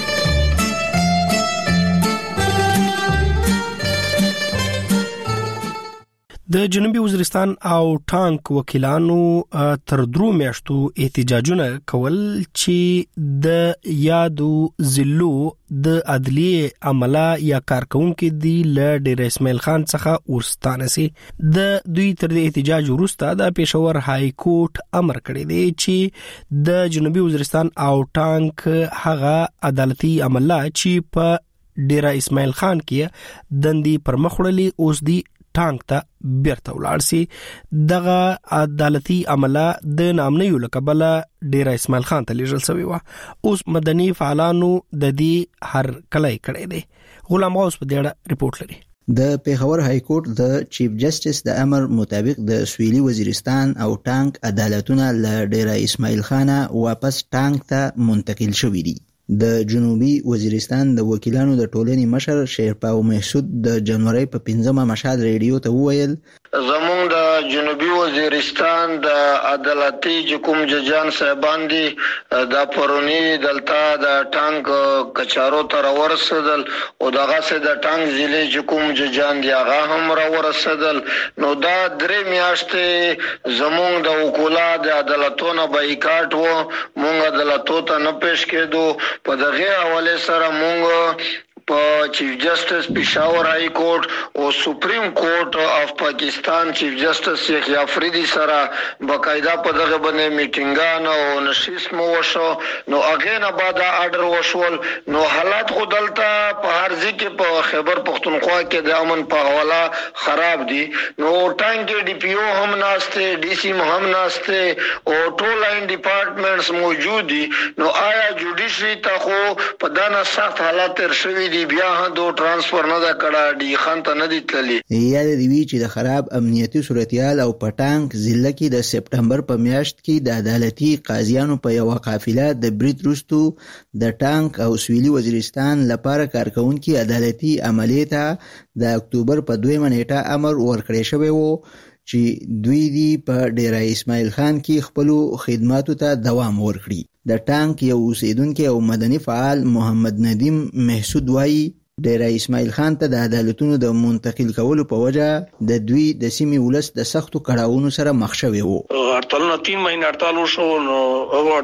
د جنوبي وزیرستان او ټانک وکیلانو تر 3 میاشتو احتجاجونه کول چې د یادو ضلعو د عدلیه عمله یا کارکونکو دی له ډیر اسماعیل خان څخه ورستانه سي. د دوی تر د احتجاج وروسته د پېښور های کورټ امر کړی دی چې د جنوبي وزیرستان او ټانک هغه عدالتي عمله چې په ډیر اسماعیل خان کې دندي پر مخ وړلې اوس دی ټانک ته بیرته ولاړ سي. دغه عدالتي عمله د نامنیو لقبله ډیر اسماعیل خان ته لیږل شوی و. اوس مدني فعالانو د دې هر کله کړی دی. غلام غوث په دې اړه ریپورت لري. د پیښور های کورټ د چیف جسټس د امر مطابق د سویلي وزیرستان او ټانک عدالتونه ل ډیره اسماعیل خان واپس ټانک ته منتقل شوې دي. د جنوبي وزیرستان د وکیلانو د ټولنې مشر شیرپاو محسود د جنوري په 15مه مشال ریډیو ته وویل زمونږ د جنوبي وزیرستان د عدالتي حکم ججان صاحبان دي د پرونی دلته د ټانک کچارو تر ورسېدل او دغه سه د ټانک ضلع حکم ججان دی هغه هم را ورسېدل. نو دا درې میاشتې زمونږ د وکولا د عدالتونو بایکاټ وو، مونږ عدالتو ته نه پیش کېدو. په دغه حواله سره مونږ په چیف جسټس پېښور های کورټ او سپریم کورټ اف پاکستان چیف جسټس شیخ افریدی سره باقاعده په دغه باندې میټینګان او نشست مو وشو. نو هغه نه بعد آرډر وشول. نو حالات خو دلته په هر ځکه په خیبر پختونخوا کې د امن په حواله خراب دي. نو ټانک ډي پی او هم ناشته، ډي سي هم ناشته او ټول لاین ډپارټمنټس موجود دي. نو آیا جوډیشري ته خو په دانه سخت حالات تر شوی دي، بیا هدو ترانسفر نه دا کړه، ډي خان ته نه دي تللی. یاد دی وی چې د خراب امنیتي صورتحال او پټانک ضلع کې د سپټمبر په میاشت کې د عدالتي قاضیانو په یو قافله د برید وروستو د ټانک او سویلي وزیرستان لپاره کارکونکو عدالتي عملیه ته د اکتوبر په 2مه نیټه امر ورکړی شوی وو چې دوی دی په ډیره اسماعیل خان کې خپل خدماتو ته دوام ورکړي. د ټانک یو اوسیدونکو او مدني فعال محمد ندیم محسود وایي ډیره اسماعیل خان ته د عدالتونو د منتقل کولو په وجه د دوی د سیمې ولس د سختو کړهونو سره مخ شوی وو. هړتالونه 3 مهینه هړتال وشو. نو هغه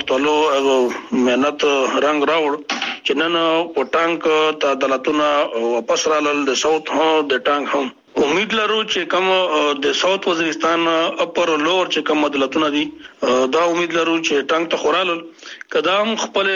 هړتالو مهنت رنگ راوړ چې نن په ټانک ته عدالتونه واپس رالل. د ساوث هم د ټانک هم امید لرو چې کوم د ساوث وزیرستان اپر لور چې کوم عدالتونه دي دا امید لرو چې ټانک ته خورالل کدام خپل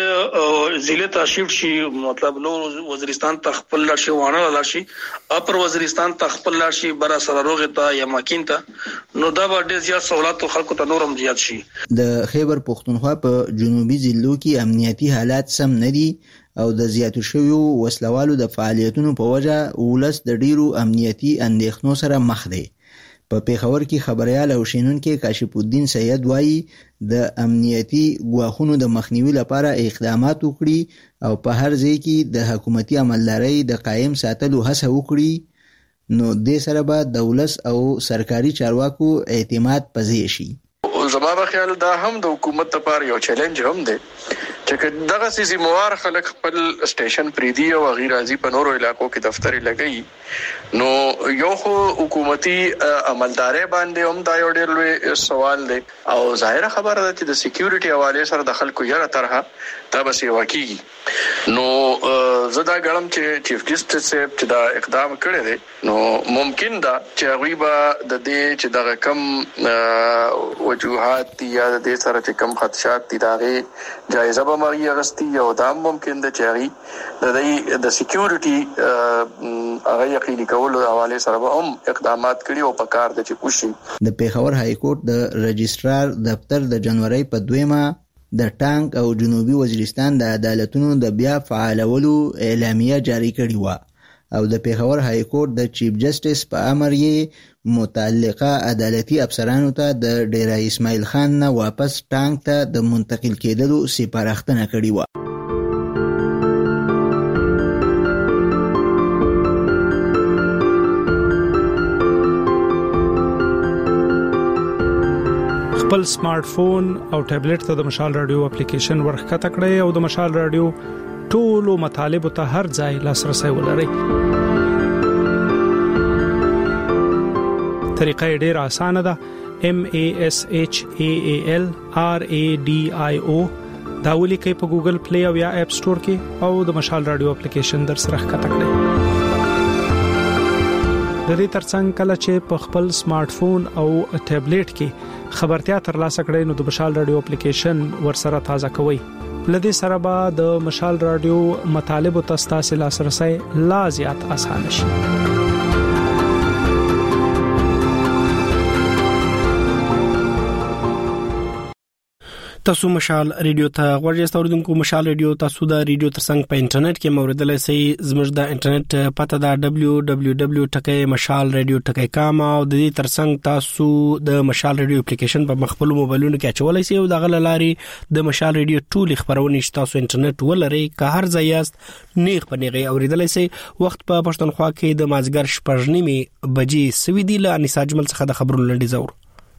ضلع ته شیفت شي، مطلب لور وزیرستان ته خپل لار شي وانه لار شي، اپر وزیرستان ته خپل لار شي، برا سره روغ ته یا ماکین ته. نو دا به ډیر زیات سہولت خلکو ته نورم زیات شي. د خیبر پختونخوا په جنوبي ضلعو کې امنیتي حالات سم نه دي او د زیاتو شویو وسلوالو د فعالیتونو په وجه ولس د ډیرو امنیتي اندېښنو سره مخ دی. په پیښور کې خبريال او شینونکو کاشف الدین سید وایي د امنیتي ګواښونو د مخنیوي لپاره اقدامات وکړي او په هر ځای کې د حکومتي عملداري د قائم ساتلو هڅه وکړي. نو د سره به دولت او سرکاري چارواکو اعتماد پزې شي. زما په خیال دا هم د حکومت لپاره یو چیلنج هم دی چې دغه سیسي موار خلک خپل سټیشن پریدي او غیر ازي په نورو علاقو کې دفتر لګي. نو یو خو حکومتي عملداري باندې هم دا یو ډېر لوی سوال دی او ظاهره خبره ده چې د سکیورټي حواله سره د خلکو یره طرحه دا به سیوا کیږي. نو زدا ګړم چې چیف جسټس چې دا اقدام کړی دی نو ممکن دا چې غوی به د دې چې دغه کم وجوهات یا د دې سره چې کم خدشات دي داغه جایزه به مری اغستی او دا ممکن ده چې د سکیورټي هغه یقیني کولو حواله سره به هم اقدامات کړي او په کار د چې کوشي. د پیښور های کورټ د رجسترار دفتر د جنوري په 2مه د ټانک او جنوبي وزیرستان د عدالتونو د بیا فعالولو اعلامیه جاری کړې و او د پیښور های کورټ د چیف جسټس په امر یې متعلقه عدالتي افسرانو ته د ډیره اسماعیل خان نه واپس ټانک ته د منتقل کېدلو سپارښتنه کړې و. خپل سمارټ فون او ټابلیټ ته د مشال رادیو اپلیکیشن ورخته کړئ او د مشال رادیو ټولو مطالب ته هر ځای لاسرسي ولرئ. طریقه ډیره اسانه ده. MASHAAL RADIO دا ولیکئ په ګوګل پلی او یا اپ سٹور کې او د مشال رادیو اپلیکیشن در سره ښکته کړئ. د دې ترڅنګ کله چې په خپل سمارټ فون او ټابلیټ کې خبرتیا ترلاسه کړئ نو د مشال رادیو اپلیکیشن ورسره تازه کوئ. لدې سره به د مشال رادیو مطالب او تاسو لاسرسي لا زیات اسانه شي. تاسو مشال ریډیو ته غوړی ستوریدونکو مشال ریډیو تاسو د ریډیو ترڅنګ په انټرنیټ کې موریدلای شئ زموږ د انټرنیټ پته دا www.mashalradio.com او د دې ترڅنګ تاسو د مشال ریډیو اپلیکیشن په مخبل موبایلونو کې اچولای شئ او د غل لاري د مشال ریډیو ټول خبرونه تاسو انټرنیټ ولري که هر ځای یاست نیغ پنیغي اوریدلای شئ وخت په پښتونخوا کې د مازګر 8:30 بجې سوي دی ل انیس اجمل څخه د خبرونو لنډي زور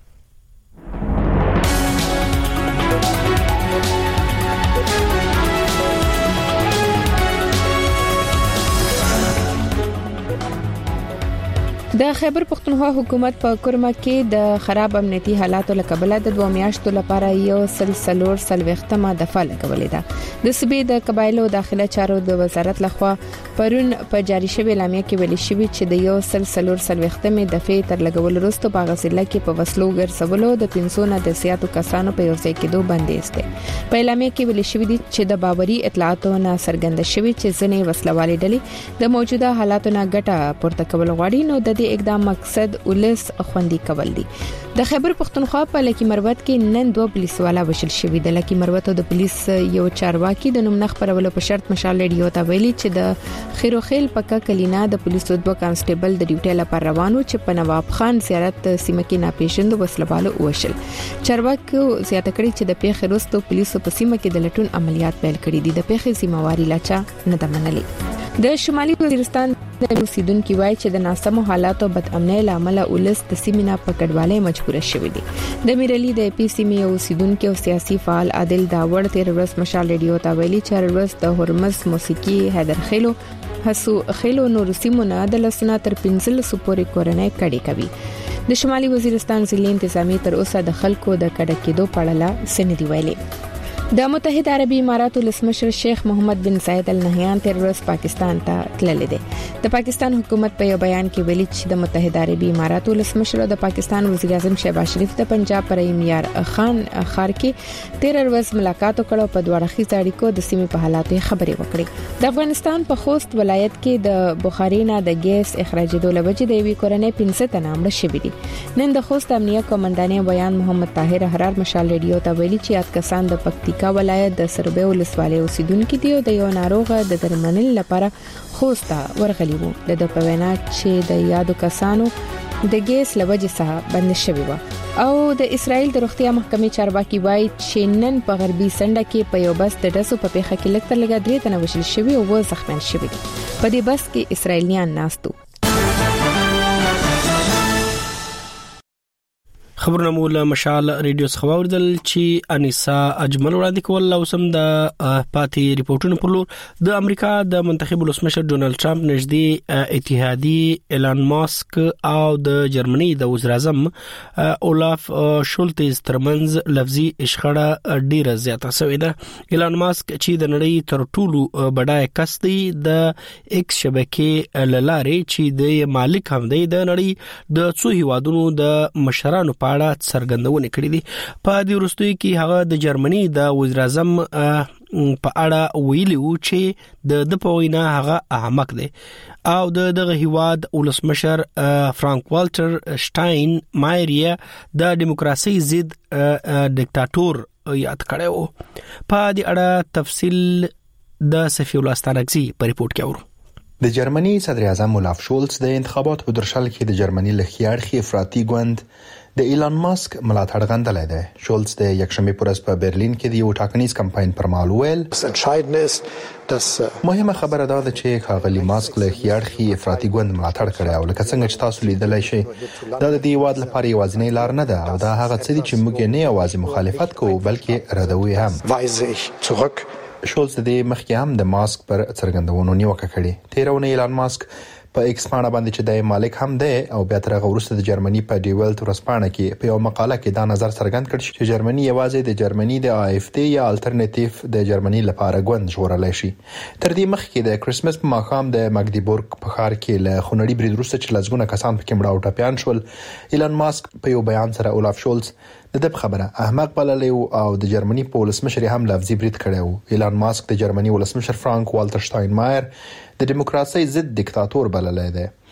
د خیبر پختونخوا حکومت په کرمه کې د خراب امنیتي حالاتو لکبله د 2 میاشتو لپاره یو سلسلور سلوختمه دفعه لګولې ده د سبي د قبایلو داخله چارو د وزارت لخوا پرون په جاری شوی اعلامیه کې ویل شوی چې د یو سلسلور سلوختمه دفعه تر لګول وروسته په غسله کې په وسلو ګرځولو د 500 نه د سیاتو کسانو په یو ځای کې دوه بندیز دي په اعلامیه کې ویل شوی چې د باوري اطلاعاتو نه څرګنده شوی چې ځنې وسلوالې ډلې د موجوده حالاتو نه ګټه پورته کول غواړي نو د اقدام مقصد ولس خوندي کول دي د خیبر پختونخوا په لکی مروت کې نن 2 پولیس والا وشل شوی د لکی مروت او د پولیس یو چارواکي د نوم نخ پرولو په شرط مشال ریډیو ته ویلي چې د خیروخیل پکا کلینا د پولیسو 2 کانسټیبل د ډیوټي لپاره روانو چې په نواب خان زیارت سیمه کې ناپېژند وسلوالو وشل چارواکي زیاته کړی چې د پیښې وروسته پولیسو په سیمه کې د لټون عملیات پیل کړي دي د پیښې ذمہواری لاچا نه ده منلې د شمالي وزیرستان د اوسیدونکو وایي چې د ناسمو حالاتو بد امنۍ لامل ولس د سیمه په کډوالۍ مجبور شوی دي د میرلی د پی سیمه اوسیدونکو او سیاسي فعال عادل داوړ تیر ورځ مشال ریډیو ته ویلي چې ورځ د هرمز موسیقي حیدر خیلو حسو خیلو نور سیمونه د لسنا تر 15 سپوري کورنۍ کډي کوي د شمالي وزیرستان ضلع انتظامی تر اوسه د خلکو د کډه کېدو په اړه سندې ویلي د متحده عربی اماراتو ولسمشر شیخ محمد بن زاید ال نهیان تر ورځ پاکستان ته تللی دی د پاکستان حکومت په یو بیان کې ویلي چې د متحده عربی اماراتو ولسمشر د پاکستان وزیر اعظم شهباز شریف د پنجاب پرایمیار خان خار کې تیر ورځ ملاقات وکړو په دوه اړخیز اړیکو د سیمې په حالاتو خبرې وکړې د افغانستان په خوست ولایت کې د بخارینا د ګیس اخراجېدو لوجې د وی کورنۍ 15 تنه مړ شوي دي نن د خوست امنیه کمانډانې بیان محمد طاهر حرار مشال ریډیو ته ویلي چې یاد کسان د پکتیکا ولایت د سربې ولسوالۍ اوسیدونکو دي او د یو ناروغه د درملنې لپاره خوستا ورغلی وو د پوینا چې د یادو کسانو د ګیس لوجې سره بند شوی و او د اسرائیل د روغتیا محکمې چارواکي وایي چې نن په غربي سنډه کې په یو بس د ډسو په پیښه کې لکه 3 تنه وشل شوی او زخمیان شوی دي په دې بس کې اسرائیلیان ناستو خبرونه مول مشال ریډیو څخه وردل چې انیسا اجمل وړاندې کول او سم د پاتې ریپورتونو پر لور د امریکا د منتخب ولسمشر ډونالد ټرمپ نږدې اتحادي ایلان ماسک او د جرمني د وزیر اعظم اولاف شولټز ترمنځ لفظي اشخړه ډیره زیاته شوې ده ایلان ماسک چې د نړۍ تر ټولو بډای کس دی د ایکس شبکې لارې چې د مالک هم دی د نړۍ د څو هیوادونو د مشرانو په اړه څرګندونه کړې دي په دې وروستیو کې هغه د جرمني د وزیر اعظم په اړه ویلي و چې د پوینا هغه احمق دی او دغه هیواد ولسمشر فرانک والټر شټاین مایریا د دیموکراسي ضد ډیکټاتور یاد کړو په دې اړه تفصیل د صفی الله ستانکزي په ریپورت کې اورو د جرمني صدر اعظم اولاف شولټز د انتخاباتو په درشل کې د جرمني لخيارخي افراطي ګوند د ایلان ماسک ملاتړ غندلای دی شولټز د یکشنبه پر ورځ په برلین کې د یو ټاکنیز کمپاین پر مهال ویل مهمه خبره ده چې خاغلی ماسک لخيارخي افراطي ګوند ملاتړ کړی او لکه څنګه چې تاسو لیدلای شئ دا د دې واد لپاره یوازینی لار نه ده او دا هغه څه دي چې موږ نه یوازې مخالفت کوو بلکې ردوي هم شولز د مخکې هم د ماسک پر څرګندونو نیوکه کړې تیرونه ایلان ماسک په ایکس باندې باندې چې د مالک هم دی او بیا تر هغه وروسته د جرمني په ډیولت ورسپانه کې په یو مقاله کې دا نظر څرګند کړ چې جرمني یوازې د جرمني د AfD یا الټرنیټیو د جرمني لپاره ګوند جوړولای شي تر دې مخکې د کریسمس په ماښام د مګدیبورګ په ښار کې له خونړي برید وروسته چې لږونه کسان پکې مړه او ټپيان شول ایلان ماسک په یو بیان سره اولاف شولز د خبره احمق بللی او د جرمني په ولسمشر هم لفظي برید کړی ایلان ماسک د جرمني ولسمشر فرانک والټر شټاینمایر د دیموکراسي ضد ډیکټاتور بللی دی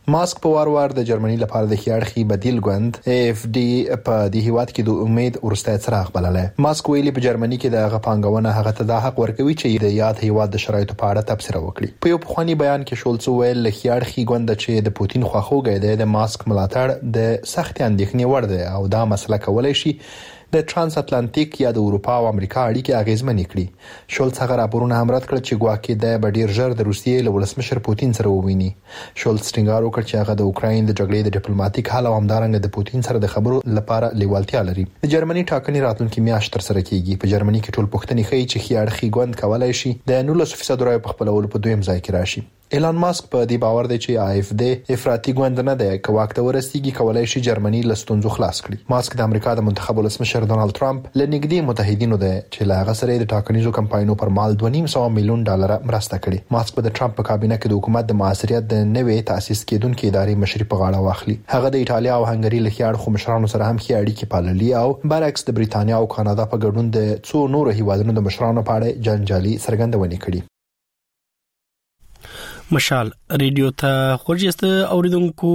ماسک په وار د جرمني لپاره د خيارخي بدیل ګوند AfD په دې هیواد کې د امید ورسته څراغ بللای. ماسک ویلي په جرمني کې د غپانګونه هغه ته د حق ورکوي چې د یاد هیواد د شرایطو په اړه تبصره وکړي. په یو پخوانی بیان کې شولز ویل خيارخي ګوند چې د پوتین خواخوږی د ماسک ملاتړ د سخت اندېښنې وړ دی او دا مسله کولای شي د ترانس اتلانتیک یا د اروپا او امریکا اړیکې اغیزمنې کړي. شولز هغه راپورونه هم رد کړ چې ګواکې د ډیر ژر د روسیې له ولسمشر پوتین سره وویني. شولز ټینګار وکړ چې هغه د اوکراین د جګړې د ډیپلوماټیک حل او همدارنګه د پوتین سره د خبرو لپاره لیوالتیا لري. د جرمني ټاکنې راتلونکي میاشت تر سره کیږي. په جرمني کې ټول پوښتنې ښیي چې خيارخي ګوند کولای شي د 19% رای په خپلولو په دویم ځای کې راشي. ایلان ماسک په دې باور دی چې AfD افراطي ګوند نه دی، که واک ته ورسیږي کولای شي جرمني له ستونزو خلاص کړي. ماسک د امریکا د منتخب ولسمشر ډونالد ټرمپ له نږدې متحدینو دی چې له هغه سره د ټاکنیزو کمپاینونو پر مال $2.5 میلیون مرسته کړي. ماسک په د ټرمپ په کابینه کې د حکومت د معاصریت د نوې تاسیس کېدونکې ادارې مشري په غاړه واخلي. هغه د ایټالیا او هنګري له خيار خو مشرانو سره هم ښې اړیکې پاللي او برعکس د بریتانیا او کاناډا په ګډون د څو نورو هیوادونو د مشرانو په اړه جنجالي څرګندونې کړي. مشال ریډیو ته خوږیست اوریدونکو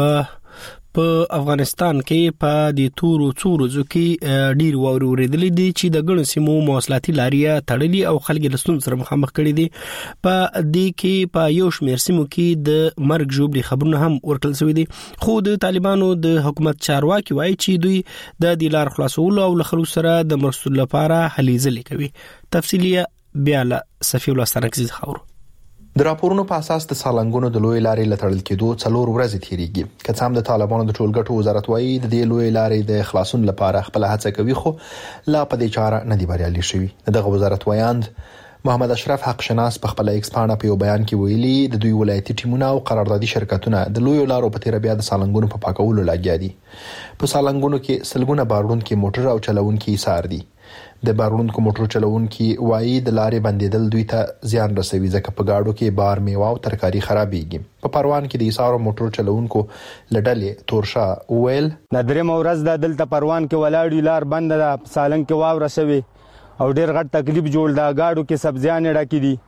په افغانستان کې په د تورو څورزو کې ډیر واوري ورېدلې دي چې د غنو سیمو مواصلاتي لارې تړلې او خلک له ستونزو سره مخامخ کړي دي. په دې کې په یو شمېر سیمو کې د مرګ ژوبلي خبرونه هم ورکړل شوی دي. خو د طالبانو د حکومت چارواکي وایي چې دوی د دلار خلاصولو او له خلکو سره د مرستو لپاره هلې ځلې کوي. تفصیلی بیا له صفی الله ستانکزي خبرو. د راپورونو په اساس د سالنګونو د لوی لارې لټړل کېدو 4 ورځې تیریږي. که څه هم د طالبانو د ټولګټو وزارت وایي د دې لوی لارې د خلاصون لپاره خپل هڅه کوي، خو لا په دې چاره نه دی بریالي شوی. دغه وزارت وایاند محمد اشرف حق شناس په خپل ایکس پاڼه په یو بیان کې ویلي د دوی ولایتي ټیمونه او قراردادي شرکتونه د لوی لارو په تیر بیا د سالنګونو په پاکولو لګیا دي. په سالنګونو کې سلګونه باروړونکو موټر او چلوونکي ایثار دي. د باروړونکو موټر چلوونکي وایي د لارې بندیدل دوی ته زیان رسوي ځکه په گاډو کې بار میوه او ترکاری خرابېږي. په پروان کې د ایثار موټر چلوونکو لډلې تورشا ویل د درې مورز د دلته پروان کې ولاړی لار بند ده، سالنګ کې واو رسوي او ډیر غټ تکلیف جوړ دا گاډو کې سبزیان ډکې دي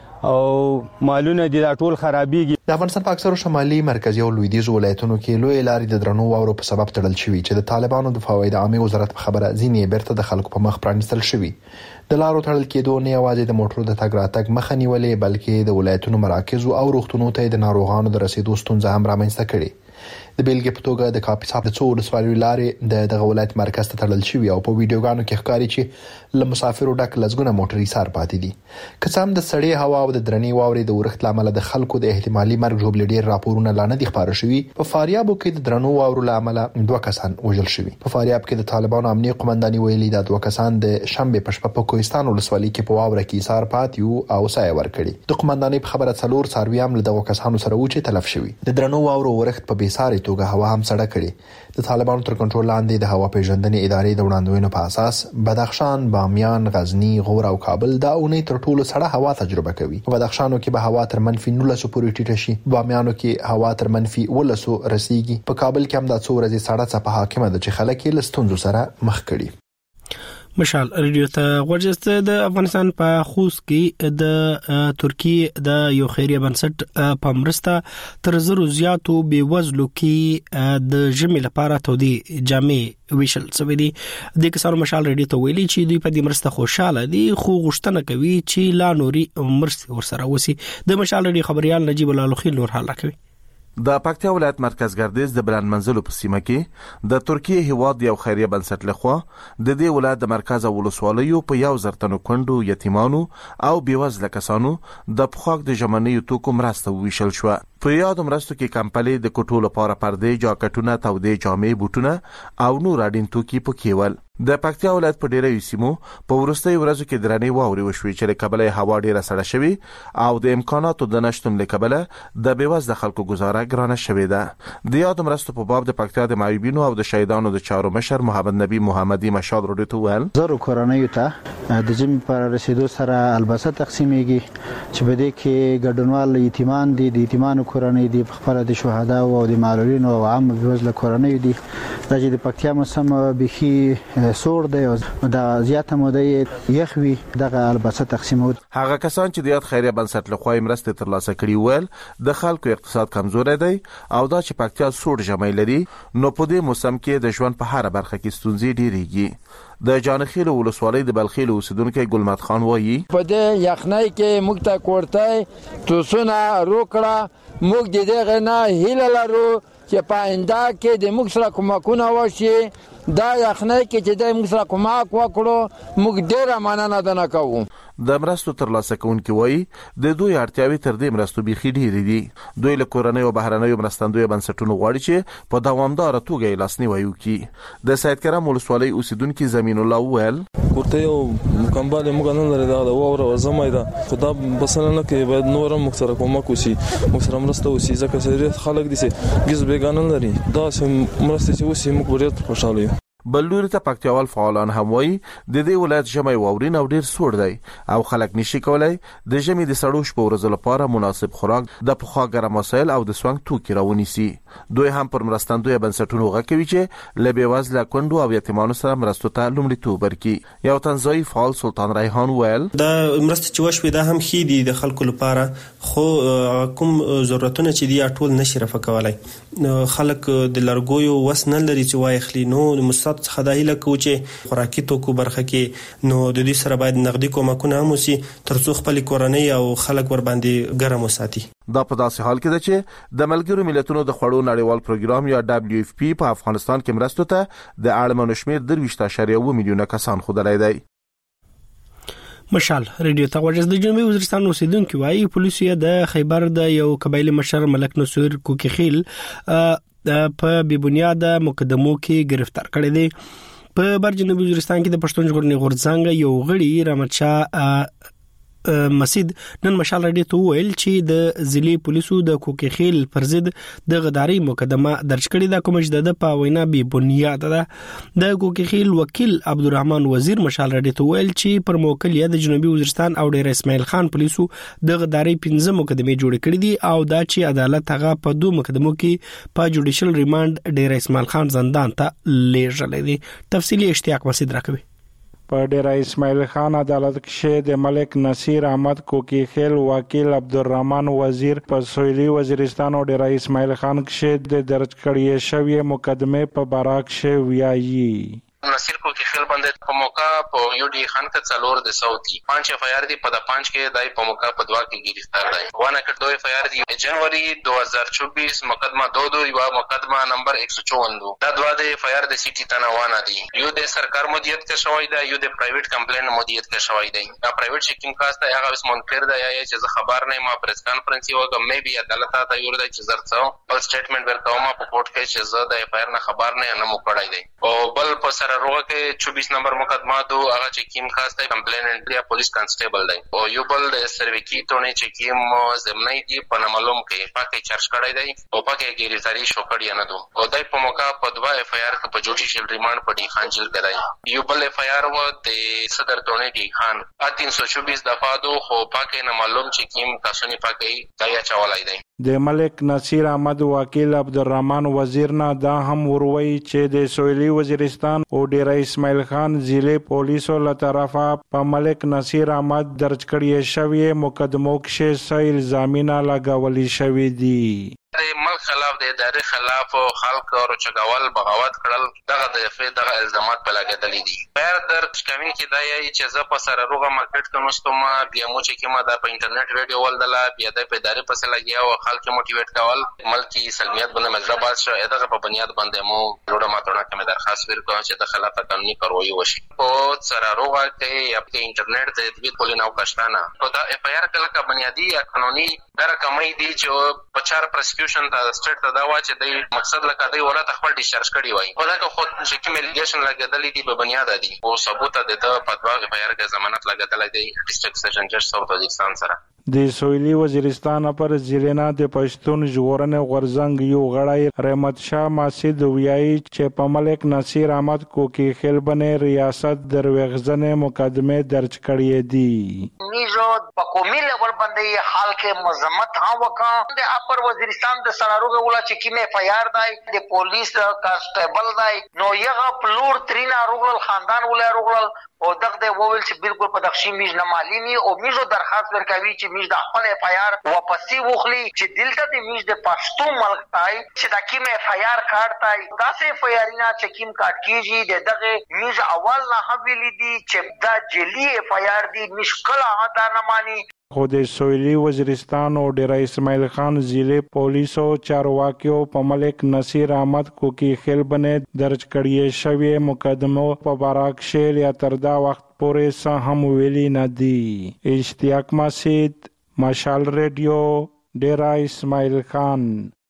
او مالونه دي دا ټول خرابېږي. د افغانستان په اکثرو شمالي مرکزي او لویدیځ ولایتونو کې لوی لارې د درنو واورو په سبب تړل شوي چې د طالبانو د فواید عامه وزارت په خبره ځینې بیرته د خلکو په مخ پرانیستل شوي. د لارو تړل کېدو نه یوازې د موټرو د تګ راتګ مخه نیولې بلکې د ولایتونو مراکز او روغتونونو ته د ناروغانو د رسیدو ستونزه هم رامنځته کړي. د بیلګې په توګه د کاپیسا د څو ولسوالۍ لارې د دغه ولایت مرکز ته تړل شوي او په ویډیوګانو کې ښکاري چې له مسافرو ډک لزګونه موټر ایثار پاتې دي. که څه هم د سړې هوا او د درنې واورې د ورښت لامل د خلکو د احتمالي مرګ ژوبلې ډیر راپورونه لا نه دي خبره شوي. په فاریاب کې د درنو واورو لامل 2 کسان وژل شوي. په فاریاب کې د طالبانو امنیه قومنداني ویلي د 2 کسان د شنبه په شپه په کوهستان ولسوالۍ کې په واوره کې ایثار پاتې او سایه ورکړي. د قومنداني په خبره 4 څاروي هم له دغه کسانو سره و چې تلف شوي. د درنو واورو ورښت په بیساري توګه هوا هم سړه کړي. د طالبانو تر کنټرول لاندې د هوا پیژندنې ادارې د وړاندوینو په اساس بدخشان، بامیان، غزنی، غور او کابل دا اونۍ تر ټولو سړه هوا تجربه کوي. په بدخشان کې به هوا تر -19 پورې ټیټه شي، بامیانو کې هوا تر -10 رسیږي. په کابل کې هم د څو ورځې سړه څپه حاکمه ده چې خلک یې له ستونزو سره مخ کړي. مشال ریډیو ته ورجست د افغانستان په خوست کې د ترکیه د یو خیریه بنسټ په مرسته تر زرو زیاتو بیوزلو کې د ژمي لپاره تودي جامې ویشل شوې دي. د کسانو مشال ریډیو ته ویلي چې دوی په دې مرسته خوشاله دي، خو غوښتنه کوي چې لا نوري مرستې ورسره وسی. د مشال ریډیو خبريال نجیب الله لوخي نور حاله کوي. د پکتیا ولایت مرکز ګردیز د بلند منزلو په سیمه کې د ترکیه هیواد یو خیریه بنسټ لخوا د دې ولایت د مرکز او ولسوالیو په 1000 تنو کندو یتیمانو او بیوزله کسانو د پخوک د ژمنیو توکو مرسته ویشل شو. په یاد مرستو کې کمپلې د کوټو لپاره پردې، جاکټونه، تودې جامې، بوټونه او نور اړین توکي پکې ول. د پکتیا ولایت په ډیرو سیمو په ورستۍ ورځو کې درنې واوري وشوي چې له کبله هوا ډیره سړه شوي او د امکاناتو د نشټون له کبله د بیوزله خلکو گزاره ګرانه شوې ده. د یاد مرستو په باب د پکتیا د معیوبینو او د شهیدانو د چارو مشر محمد نبی محمدي مشال روډیتو ول زرو کورنیو ته د جمی پر رسیدو سره البسه تقسیمېږي چې په دې کې ګډونوال یتیمان دي، د یتیمانو کورنۍ دي، په خپل د شهدا او د معلولینو او عام بېوزله کورنۍ دي. دا چې د پکتیا موسم بيخي سوړ دی او د زیاته موده یخ وي، دغه البسه تقسیمول. هغه کسان چې د یاد خیریه بنسټ له خوا مرسته ترلاسه کړي ول د خلکو اقتصاد کمزوري دی او دا چې پکتیا سوړ ژمی لري نو په دې موسم کې د ژوند په هر برخه کې ستونزې ډېریږي. د جانخیل ولسوالۍ د بلخیل اوسیدونکو ګلمت خان وایي په دې یخنۍ کې موږ ته کوړتای توسونه روکړه، موږ د دې نه هیله لرو چې په آینده کې د موږ سره کومکونه وشي. دا یخنۍ کې چې د موږ سره کومک وکړو موږ ډېره مننه ده کوو. د مرستو ترلاسه کوونکي وایي د دوی اړتیاوې تر دې مرستو بيخي ډېرې دي. دوی له کورنۍ او بهرنیو مرستندوی بنسټونو غواړي چې په دوامدار توګه یې لاسنیوي وکړي. د سید کرم ولسوالۍ اوسیدونکو زمین الله وویل کوته یو مکمل موږ نن لري دا وره زمای دا خدا بسنه نه کوي، باید نور هم سره کومک وشي، موږ سره مرسته وشي، ځکه چې خلک دي چې ګز بیگانه لري، دا سم مرسته چې وشي موږ ډېر خوشاله یو. بلوري ته پکتیوال فعالان هم وایي د دې ولایت ژمی واورین او ډیر سوړ دی او خلک نشي کولای د ژمی د سړو شپو ورځو لپاره مناسب خوراک د پخوا ګرم وسایل او د سوانګ توکي راونیسي. دوی هم پر مرستندوی بنسټونو غوښوي چې له بېوزله کندو او یتیمانو سره مرستو ته لومړیتوب ورکړي. یو تنځای فعال سلطان ریحان ویل دا مرسته چې وشوي دا هم خې دي د خلکو لپاره، خو کوم ضرورتونه چې دي ټول نشي رفع کولای. خلک د لرګویو وس نه لري چې وای خلی نو څخه د هیله کو چې خوراکي توکو برخه کې نو د دې سره باید نقدي کومکونه هم وسی ترڅو خپل کورنۍ او خلک ور باندې ګرم وساتي. دا په داسې حال کې ده چې د ملګرو ملتونو د خوړو نړیوال پروګرام یا WFP په افغانستان کې مرستو ته د اړمنو شمیر 23.7 میلیونه کسان خودلای دی. مشال ریډیو ته ورځ د جنوبي وزیرستان اوسیدونکو وايي پولیسو د خیبر د یو قبایلی مشر ملک نصیر کوکیخیل په بې بنیاده مقدمو کې گرفتار کړی دی. په بر جنوبي وزیرستان کې د پښتون ژغورنې غورځنګ یو غړي رحمت شاه مسجد نن مشال رډي ته ویل چې د ضلع پولیسو د کوکیخیل پر ضد د غداري مقدمه درج کړې ده، کوم چې د پاوینا بي بنیاد ده. د کوکیخیل وکیل عبدالرحمن وزیر مشال رډي ته ویل چې پر موکل د جنوبي وزیرستان او ډیر اسماعیل خان پولیسو د غداري 15 مقدمه جوړ کړې دي او دا چې عدالت هغه په 2 مقدمو کې په جوډیشل ریماند ډیر اسماعیل خان زندان ته لیږلې دي. تفصیلی اشتیاق مسعود راکوي. په ډیر اسماعیل خان عدالت کې د ملک نصیر احمد کوکیخیل وکیل عبدالرحمن وزیر په سویلي وزیرستان او ډیر اسماعیل خان کې د درج کړي شوی مقدمه په باراک کې ویایي نصیر کوکیخیل باندې په موقع په یو ډي خان کې څلور د صوتي 5 اف آی آر دی په 5 کې دای په موقع په 2 کې گرفتار دی. وانه کې 2 اف آی آر دی جنوري 2024 مقدمه 2 یو مقدمه نمبر 154 دا 2 د اف آی آر د سیټي تنوانه دی. یو د سرکار مدیریت کې شوی دی، یو د پرایویټ کمپلین مدیریت کې شوی دی. دا پرایویټ چیکینګ کاست هغه وس منکر دی یا چې زه خبر نه ما پریس کانفرنس یو کوم مې بي عدالت ته یو دی چې زرڅو بل سټیټمنټ ورکوم په کوټ کې چې زه د اف آی آر نه خبر نه مو کړای دی. او بل په سره روغه کې 24 نمبر مقدمه دو هغه چې کیم خاص دی کمپلیننټ یا پولیس کانسټیبل دی او یو بل د سرویکی ټونه چې کیم زمنای دی په معلوم کې پاکي چارج کړی دی او پاکي ګریزاري شو کړی نه دو او دای په موقع په 2 اف آی آر کې په جوډیشل ریماند په ډي خان جیل کې دی. یو بل اف آی آر و د صدر ټونه ډي خان 324 دفعه دو خو پاکي نه معلوم چې کیم کاسونی پاکي دایا چولای دی. د ملک نصیر احمد وکیل عبدالرحمن وزیر نه دا هم وروي چې د سویلي وزیرستان او ډیر اسماعیل خان ضلع پولیسو له طرفه په ملک نصیر احمد درج کړي شوی مقدمو کې صحیح الزامونه لګولي شوی دي. د ملک خلاف د ادارې خلاف خلق او چګاول بغاوت کړل دغه الزامات په لګیدلې دي. بیر در کمین کې دا یی چې زه په سره روغه مارکیټ کې نوستم بیا مو چې کما د په انټرنیټ ویډیو ولدله بیا د ادارې په سره لګیا او خلک موټیویټ کول ملکی سلمیت باندې مجربات شو دغه په بنیاد باندې مو جوړه ماتونه کې درخواست ورکړم چې د خلاف قانوني کاروایی وشي. په سره روغه کې یا په انټرنیټ د دې پولیسو نو کښتانه او دا اف آی آر کله بنیادی قانوني درکمې دي چې په 4 پروسیکیوشن د سټیټ ته دا واچ دی مقصد لکه دی ولته خپل ډیسچارج کړی وای او دا که خود چې کوم الیګیشن لګیدلې دي په بنیاد دي او ثبوت د په 2 اف آی آر کې ضمانت لګیدلې دی ډیسټریکټ سیشن جج ساوث وزیرستان سره. د سویلي وزیرستان پر ضلع د پښتون ژغورنې غورځنګ یو غړی رحمت شاه ماسید ویایي چې په ملک نصیر احمد کوکی خلبنې ریاست دروغجنې مقدمه درج کړې دي. میزو په قومي لیول باندې حال کې مذمت ها وکا د اپر وزیرستان د سراروغه ولا چې کیمه فیار دی د پولیس کانسټیبل دی نو یغه پلور ترینا روغل خاندان ولا روغل او دغه وویل چې بالکل په دغشي میز نه مالینی او میزو درخواست ورکوي چې میز د خپل فیار واپسی وخلی چې دلته د میز د پښتو ملک تای چې د کیمه فیار کارت تای داسې فیارینا چې کیم کارت کیږي د دغه میز اول نه حویلی دي چې دا جلی فیار دی مشکل ادا نه مانی. خو د سویلي وزیرستان او ډیره اسماعیل خان ضلع پولیسو چارواکیو په ملک نصیر احمد کوکی خلبنې درج کړی شوی مقدمه په باراک شیل یا تر دا وخت پورې څه هم ویلي نه دي. اشتیاق مسید، مشال ریډیو، ډیره اسماعیل خان.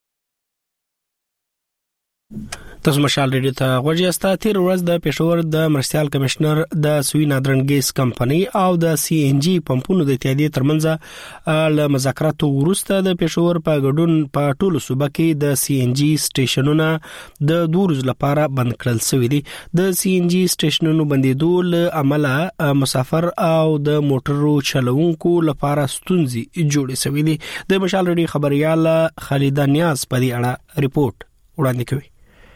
تاسو مشال ریډیو ته غوږی یاست. تیر ورځ د پېښور د مرستيال کمشنر د سوي نادرن ګیس کمپنۍ او د سی ان جی پمپونو د اتحادیې ترمنځ له مذاکراتو وروسته د پېښور په ګډون په ټولو صوبه کې د سی ان جی سټیشنونه د 2 ورځې لپاره بند کړل شوي دي. د سی ان جی سټیشنونو بندیدو له امله مسافر او د موټرو چلوونکو لپاره ستونزې جوړې شوې دي. د مشال ریډیو خبريال خالد نیاز په دې اړه ریپورت وړاندې کوي.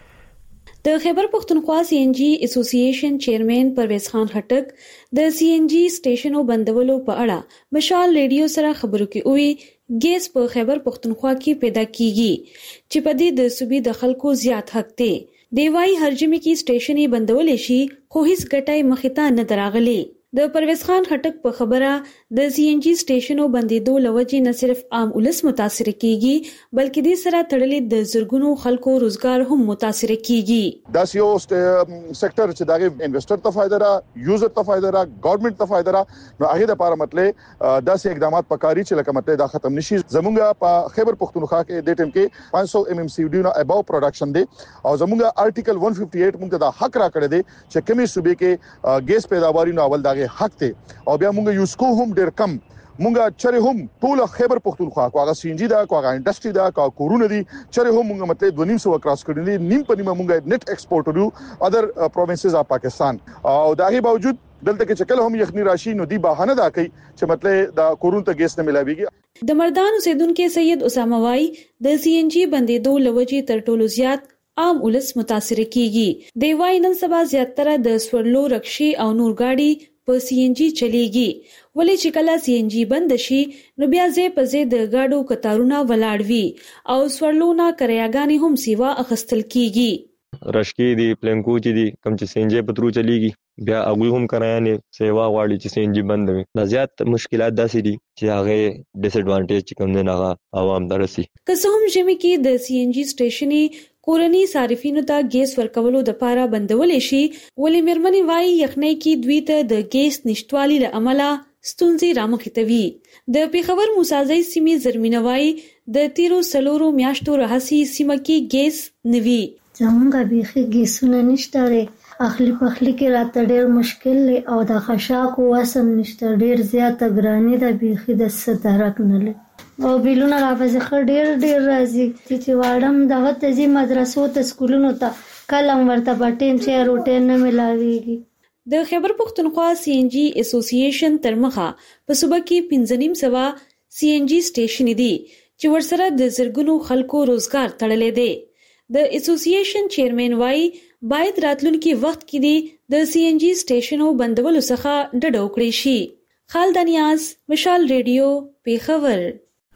د خیبر پختونخوا سی ان جی اسوسییشن چیرمن پرویز خان خټک د سی ان جی سټیشنو بندولو په اړه مشال ریډیو سره خبرو کې وی ګیس په خیبر پختونخوا کې پیدا کیږي چې په دې د صوبې د خلکو زیات حق دی. دیوای هرجمی کې سټیشنې بندولې شي خو هیڅ ګټای مخې ته نه دراغلي. د پرویز خان خټک په خبره د سی ان جی سټیشنو بندیدو لوجې نه صرف عام ولس متاثر کیږي بلکې د سره تړلې د زرګونو خلکو روزګار هم متاثر کیږي. دا یو سېکټر چې دغه انویسټر ته فائدہ را یوزر ته فائدہ را ګورنمنت ته فائدہ را نو هغه د لپاره مطلب داسې اقدامات پکاري چې لکه مطلب دا ختم نشي. زمونږ په خیبر پختونخوا کې د ټیم کې 500 mm CFD نه اباو پروډکشن دی او زمونږ آرټیکل 158 موږ ته دا حق را کړی دی چې کمی صوبې کې ګیس پیداواري نو اول دغه حق ته او بیا مونږ یوسکو هم ډیر کم مونږه چره هم ټول خیبر پختونخوا کوغه سینجی دا کوغه انډستری دا کوغه کورونه دي چره هم مونږه مطلب 2.5 کراس کړی نیم په نیمه مونږه نت ایکسپورټ ورو ادر پروینسز اف پاکستان او دغه باوجود دلته کې چکل هم یخنی راشي نو دی بهانه دا کوي چې مطلب دا کورون ته ګیس نه ملاويږي. د مردان اوسیدونکو سید اسامه وای د سی ان جی بندیدو لوجې تر ټولو زیات عام ولس متاثر کیږي. دی وای نن سبا زیاتره د سورلو رکشي او نور گاډي په سی ان جی چلیږي ولې چې کله سی ان جی بند شي نو بیا زه په زه د گاډو کتارونه ولاړوي او سورلونا کریاګانی هم سیوا اخستل کیږي. رشکی دی پلنکو چې دی کم چې سی ان جی پترو چلیږي بیا هغه هم کرایانه سیوا غواړي چې سی ان جی بند وي. دا زیات مشکلات داسې دي چې هغه ډیس ایڈوانټیج کوم نه هغه عوام درسي. که څه هم ژمي کې د سی ان جی سټیشنې کورنی صارفینو ته ګیس ورکولو د پاره بندولې شي ولې مرمنې وای یخنۍ کې دوی ته د ګیس نشټوالي له امله ستونزې رامخېتوي. د پیښور موسازۍ سیمې زرمینوای د تیرو سلورو میاشتو راهسي سیمه کې ګیس نوي زمونږه بيخي ګیسونه نشته اخلي پخلي کې راته ډېر مشکل او د خشاکو وسم نشته ډېر زیاته ګراني ده بيخي د سترک نه لې او بیلونه راځي ډېر راځي چې واړم دغه تزي مدرسو ته سکولونو ته کلم ورته په ټیم چې روټین نه ملاويږي. د خیبر پختونخوا سی ان جی اسوسییشن ترمخه په صوبه کې 1500 سی ان جی سټیشن دي چې ورسره د زرګونو خلکو روزګار تړلې دي. د اسوسییشن چیرمن وای باید راتلونکي وخت کې دي د سی ان جی سټیشنو بندولو څخه ډډه وکړي شي. خالد نیاز، مشال ریډیو، پیښور.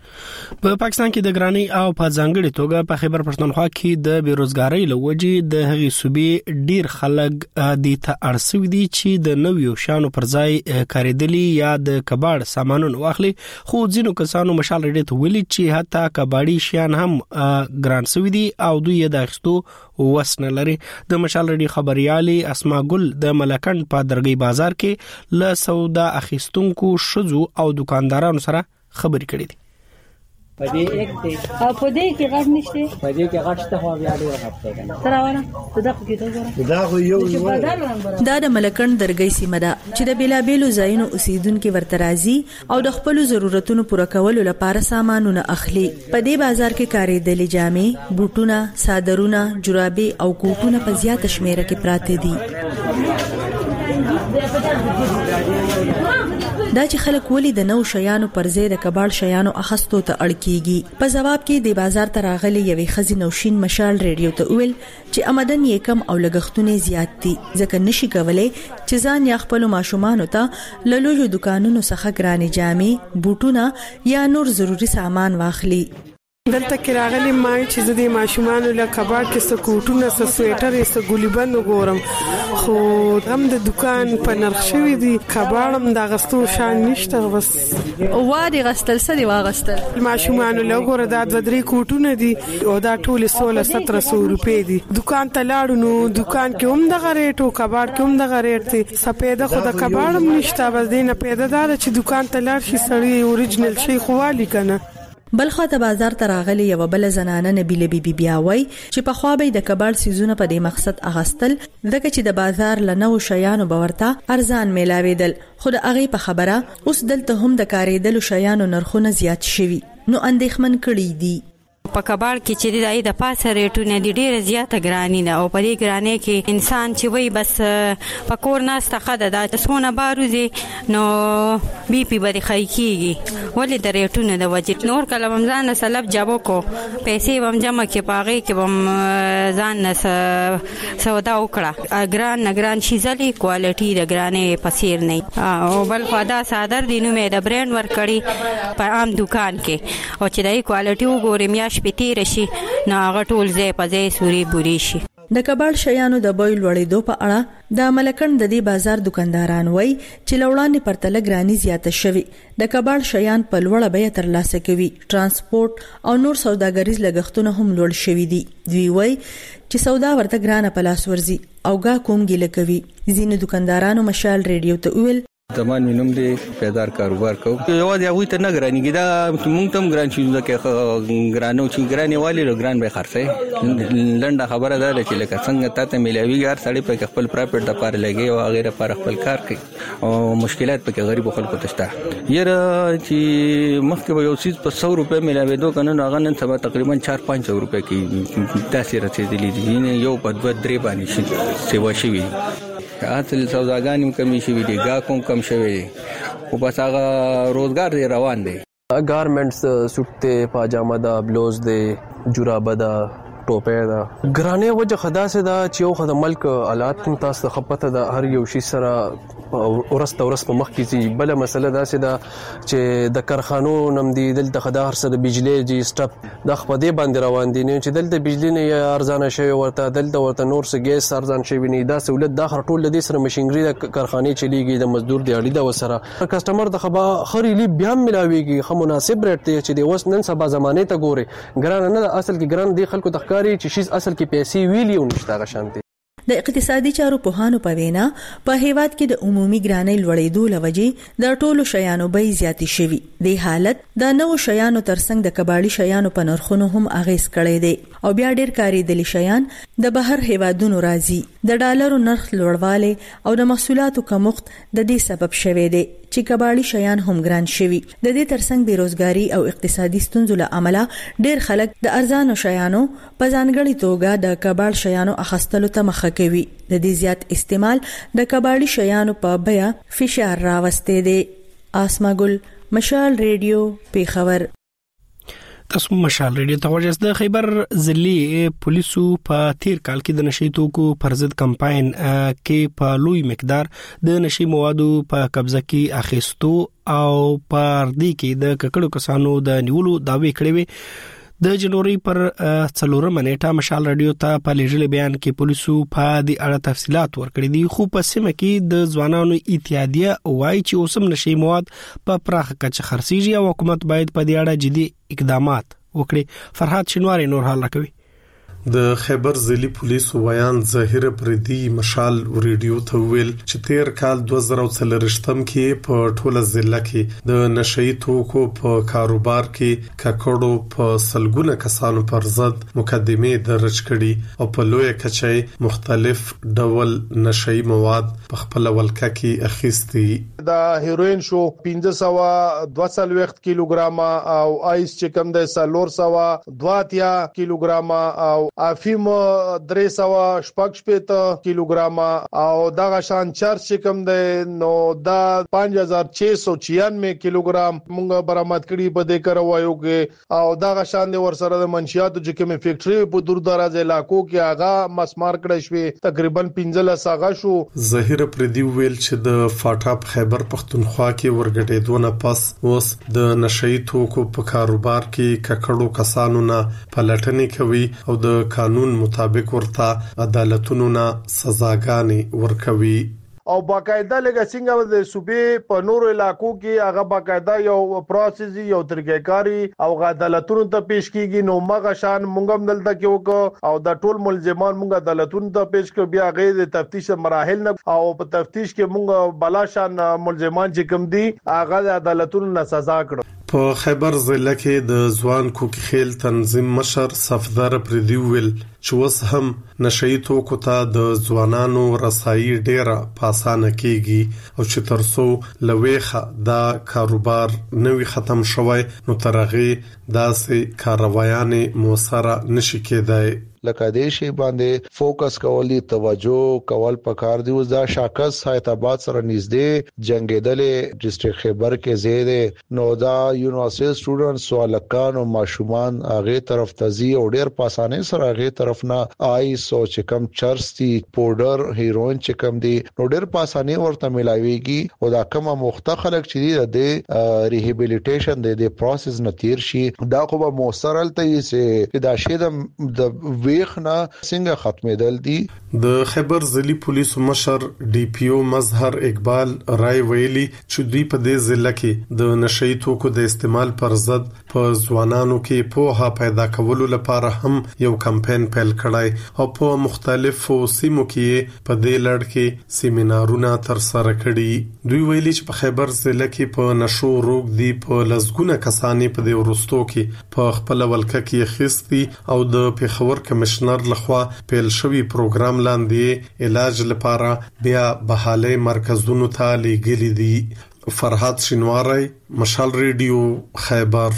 په پاکستان کې د ګرانی او په ځانګړي توګه په خیبر پښتونخوا کې د بیروزګاری لوجې د هغې صوبې ډیر خلک د ته ارسوي دي چې د نویو شانو پر ځای کاریدلی یا د کباړ سامانونه واخلي. خو ځینو کسانو مشال ریډیو ته ویلي چې حتی کباړي شیان هم ګران سوي دي او دوی د اخستو وسنه لري. د مشال ریډیو خبريالي اسما ګل د ملکند په درګي بازار کې له سودا اخیستونکو شذو او دکاندارانو سره خبرې کړې دي. پدې یک دی او پدې کې غږ نشته پدې کې غږ شته خو بیا ډیر هفته کنه تراونه دغه کې ته وره دا خو یو دا د ملکن درګي سیمه ده چې د بیلابېلو ځایونو اوسیدونکو ورته راځي او د خپل ضرورتونو پوره کولو لپاره سامانونه اخلي. په دې بازار کې کارېدلې جامې، بوټونه، صادرونه، جرابې او کوټونه په زیاته شمیره کې پراته دي. دا چې خلک ولې د نو شیانو پر ځای د کباړ شیانو اخستو ته اړ کیږي. په جواب کې د بازار ته راغلي یوې ښځې نوشین مشال ریډیو ته ویل چې آمدن یې کم او لګښتونه زیات دي ځکه نشي کولای چې ځان یا خپل ماشومان ته له لویو دکانونو څخه ګرانې جامې، بوټونه یا نور ضروري سامان واخلي. دلته کې راغلی ما چې زه د ماشومان له کباړ کې څه کوټونه، څه سویټر، څه ګولیبند وګورم، خو هم د دکان په نرخ شوی دی کباړم د غستو شان نشته. بس وادي غستل سدي واغستل ماشومان له وګوره دا 2-3 کوټونه دي او دا ټول 1600-1700 روپے دي. دکان ته لاړو نو دکان کې هم د غریټ او کباړ کې هم د غریټ دي. سپیده خو د کباړم نشته. بس دینه پیدا دا چې دکان ته لاړ شي سړی اوریجنل شي خو والی کنه. بلخو ته بازار ته راغلي یو بل زنانه نبیله بیبي بیاوي چې په خوا به د کباړ سیزونه په دې مقصد اغستل دغه چې د بازار لنو شیانو باورته ارزان میلاویدل. خو د هغه په خبره اوس دلته هم د کارېدلو شیانو نرخونه زیات شوي نو اندېښمن کړي دي. په کباړ کې چې د پاسه ریټونه د ډیره زیاته ګرانی نه او په دې ګرانی کې انسان چې وای بس په کور ناسته خده د سونه باروزي نو بي پي باندې خای کیږي ولې د ریټونه د وجه نور کله رمضان سلب جابو کو پیسې وم جمع کې پاغي کې وم ځان سودا وکړه ګران شي ځلې کوالټي د ګرانې پسیر نه او بل خدا صادر دینو مې د برند ور کړی په عام دکان کې او چې دای کوالټي وګورم یا شپې رشي نو هغه ټول ځای په ځای سوري بوري شي. د کباړ شیانو د بوی لوړېدو په اړه د ملکن د دې بازار دکانداران وای چې لوړاندې پرتله ګرانی زیاته شوی. د کباړ شیان په لوړه بیه ترلاسه کوي. ترانسپورت او نور سوداګریز لګښتونه هم لوړ شوي دي. دوی وای چې سودا ورته ګرانه په لاس ورځي او گا کوم ګیله کوي. ځینې دکاندارانو مشال ریډیو ته ویل زمان مینوم دی پیدار کاروبار کو یو دی هغه ته نه ګرانیږي دا مونږ تم ګران شي ځکه ګرانو چې ګرانی والی له ګران به خرڅه لنډه خبره ده چې لکه څنګه تاسو ملوي ګار سړی په خپل پراپرټ لپاره لګي او غیره پر خپل کار کوي او مشکلات په غریب خلکو ته شته. یره چې مخکې یو چیز په 100 روپے ملاوي دوه کنه هغه نن سبا تقریبا 4-500 روپے کې تاثیر رسیدلی دي یو په 2-3 باندې شي سیوا شي اصل سوداګانې کمی شوی دي گا کوم کم شوی دي او بس هغه روزګار دی روان دی. ګارمنټس سوټ ته پاجامه دا بلوز دی جورابه دا ټوپه دا ګرانه وجه خدا سے دا چې یو خدای ملک حالات تاسو خپته دا هر یو شي سره ورست په مخ کې بل مسله دا سه دا چې د کارخانو نم دي دلته خدا هر څه د بجلی جی سټاپ د خپدې باندې روان دي نه چې دلته بجلی نه ارزانه شي ورته دلته نور څه ګیس ارزان شي نه دا سہولت د ټول د سره ماشينري د کارخانه چلیږي د مزدور دی اړې دا وسره کسٹمر د خبا خريلي بیا ملاويږي خو مناسب ریټ ته چې د وس نن سبا زمانه ته ګوري ګران نه اصل کې ګران دی خلکو تخکاری چې شي اصل کې پیسې ویلیو نشته غشانتي. د اقتصادي چارو په هانو په وینا په هیواد کې د عمومي ګرانۍ لوړېدو لوجې د ټولو شیانو بیې زیاتې شوي. د حالت د نو شیانو ترڅنګ د کباړي شیانو په نرخونو هم اغیز کړی دی او بیا ډېر کارېدلي شیان د بهر هیوادونو راځي. د ډالرو نرخ لوړوالی او د محصولاتو کمښت د دې سبب شوی دی چې کباړي شیان هم ګران شوي. د دې ترڅنګ بیروزګاری او اقتصادي ستونزو له امله ډېر خلک د ارزانو شیانو په ځانګړي توګه د کباړ شیانو اخستلو ته مخه کوي. د دې زیات استعمال د کباړي شیانو په بیه فشار راوستي دی. آسما ګل، مشال ریډیو، پیښور. تاسو مشال ریډیو ته ورجس د خیبر ضلعي پولیسو په تیر کال کې د نشي توکو پر ضد کمپاین کې په لوی مقدار د نشي موادو په قبضه کې اخیستو او پر دې کې د ککړو کسانو د نیولو داوی کړې وي. د جنوري پر 4 منېټه مشال رادیو ته په لېږل بیان کې پولیسو په دې اړه تفصيلات ورکړي دي. خو په سیمه کې د ځوانانو اتحادیه وایي چې اوسم نشي مواد په پراخ کچه خرڅيږي او حکومت باید په دې اړه جدي اقدامات وکړي. فرحات شنواری نور حال راکوي. د خیبر ضلعي پولیسو ویان ظاهر پردي مشال ریډیو ته ویل چې تیر کال 2023 کې په ټوله ضلع کې د نشئی توکو په کاروبار کې ککړو په سلګونه کسانو پر ضد مقدمه درج کړي او په لوی کچې مختلف ډول نشئی مواد په خپل ولکه کې اخیستي. د هیروین شو 1522 کیلوګرام او آیس چې کوم د 422 کیلوګرام او افیم 300 کیلوګرام او دغه شان چرچ چې کوم د نو دا 5696 کیلوګرام موږ برآمد کړي په دې کاروایو کې او دغه شان د ورسره د منشیاتو چې کوم فیکټری په دور دراز علاقو کې هغه مسمار کړی شوی تقریبا 15 هغه شو. ظاهر پردي ویل چې د فاټاپ خیبر پختونخوا کې ورګټېدونه پس اوس د نشئی توکو په کاروبار کې ککړو کسانو نه پلټنې کوي او د قانون مطابق ورته عدالتونو نه سزاګانې ورکوي او باقاعده لګا څنګه د صوبې په نورو علاقو کې هغه باقاعده یو پروسس یو طریقېکاري او عدالتونو ته پیش کیږي. نو مغه شان مونږ هم دلته کې وکړو او د ټول ملزمان مونږ عدالتونو ته پیش کړ بیا غیر د تفتیش مراحل نه او په تفتیش کې مونږ بلا شان ملزمان چې کوم دي هغه د عدالتونو نه سزا کړ. په خیبر ضلع کې د ځوان کوکخیل تنظیم مشر صفدر پردي ویل چې اوس هم نشئی توکو ته د ځوانانو رسایي ډیره پاسانه کیږي او چې ترڅو لويخه دا کاروبار نوي ختم شوی نو ترغه داسې کاروایانه موثره نشي کېدای. لکه دې شی باندې فوکس کولی توجه کول پکار دی. دا شاکس حیدرآباد سره نږدې جنگیدلې ډیسټریکټ خیبر کې زیاده نو دا یونیورسيټي سټوډنټس سوالکان او ماشومان هغه طرف تزي او ډیر پاسانه سره هغه طرف نه آیس او چې کم چرستی پودر هیروین چې کم دی نو ډیر پاسانه ورته ملاويږي او دا کومه مختخلق چې د ریهابیلیټیشن د پروسس نه تیر شي دا خو به موثرلته چې دا شی د ویخنا څنګه ختمېدل دي. د خیبر ضلعي پولیسو مشر ډي پی او مظهر اقبال رای ویلي چې دوی په دې ضلع کې د نشئی توکو د استعمال پر ضد په ځوانانو کې پوهه پیدا کولو لپاره هم یو کمپاین پیل کړای او په مختلفو سیمو کې په دې لړ کې سیمینارونه تر سره کړي. دوی ویلي چې په خیبر ضلع کې په نشو روغ دي په لزګونه کسانې په دې ورستو کې په خپل ولکه کې خستی او د پیښور کمشنر لخوا پیل شوی پروګرام لاندې علاج لپاره بیا بحالي مرکزونو ته لېږلي دي. فرحات شینواری مشال ریډیو خیبر.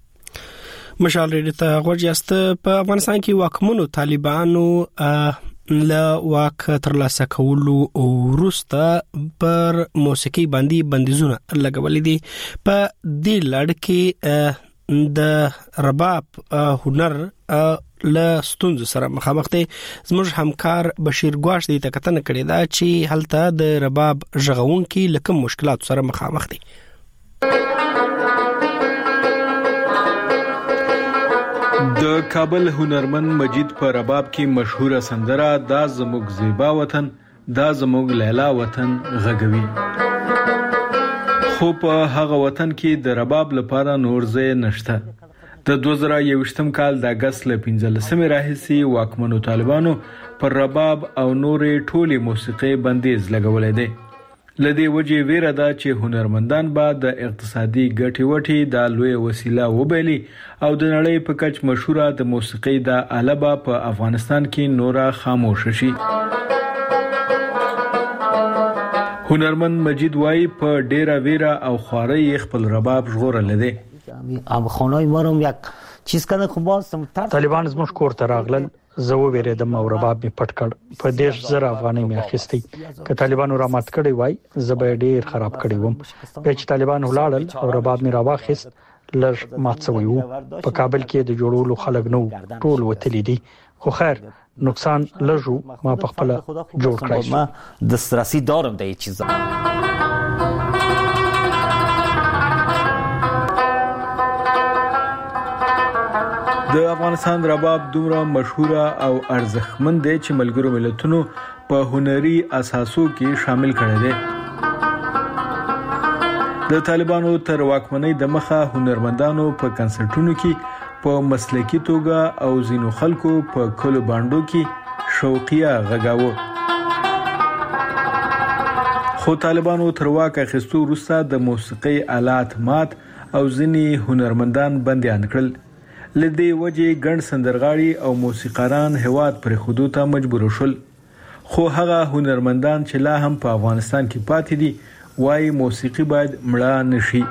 مشال ریډیو ته غوړیاست. په افغانستان کې واکمنو طالبانو له واک ترلاسه کولو وروسته پر موسیقي باندې بندیزونه لګولې دي. په دې لړ کې د رباب هنر له ستونزو سره مخامخ دي. زموږ همکار بشیر ګواش دې ته کتنه کړې ده چې هلته د رباب ژغونکي لکه مشکلات سره مخامخ دي. د کابل هنرمند مجید په رباب کې مشهوره سندره دا زموږ زیبا وطن دا زموږ لیلا وطن غږوي. خو په هغه وطن کې د رباب لپاره نور ځای نشته. د 2021 کال د اگست ل 15 راهیسي واکمنو طالبانو پر رباب او نورې ټولي موسیقي بندیز لګولې دي. لدی وجه ویره ده چې هنرمندان به د اقتصادي ګټې وټي د لوی وسیله وبېلي او د نړۍ په کچ مشهوره د موسیقي د آله په افغانستان کې نورا خاموش شي. هنرمند مجید وای په ډیره ویره او خواري خپل رباب ژغورل دي. ام خونای ما رو یک چیز کنه خو باستم طالبان زموږ کور ته راغلل زه وېریدم او رباب می پټ کړ په 10,000 افغانۍ می اخیستي که طالبانو را مات کړی وای زه به ډیر خراب کړی وم. بیا چې طالبان ولاړل او رباب می راواخیست لږ مات شوی وو. په کابل کې د جوړولو خلک نو ټول وتلی دي خو خیر نقصان لږو ما په خپل جوړ کړی ما دسترسی دارم د چیزا. د افغانستان رباب دومره مشهوره او ارزښتمند دی چې ملګرو ملتونو په هنري اساسو کې شامل کړی دی. د طالبانو تر واکمنۍ د مخه هنرمندانو په کنسرټونو کې په مسلکي توګه او ځینو خلکو په کلو باندو کې شوقیه غږاوه. خو طالبانو تر واک اخیستو وروسته د موسیقۍ آلات مات او ځینې هنرمندان بندیان کړل. له دې وجې ګڼ سندرغاړي او موسیقاران هیواد پرېښودو ته مجبور شول. خو هغه هنرمندان چې لا هم په افغانستان کې پاتې دي وايي موسیقي باید مړه نشي.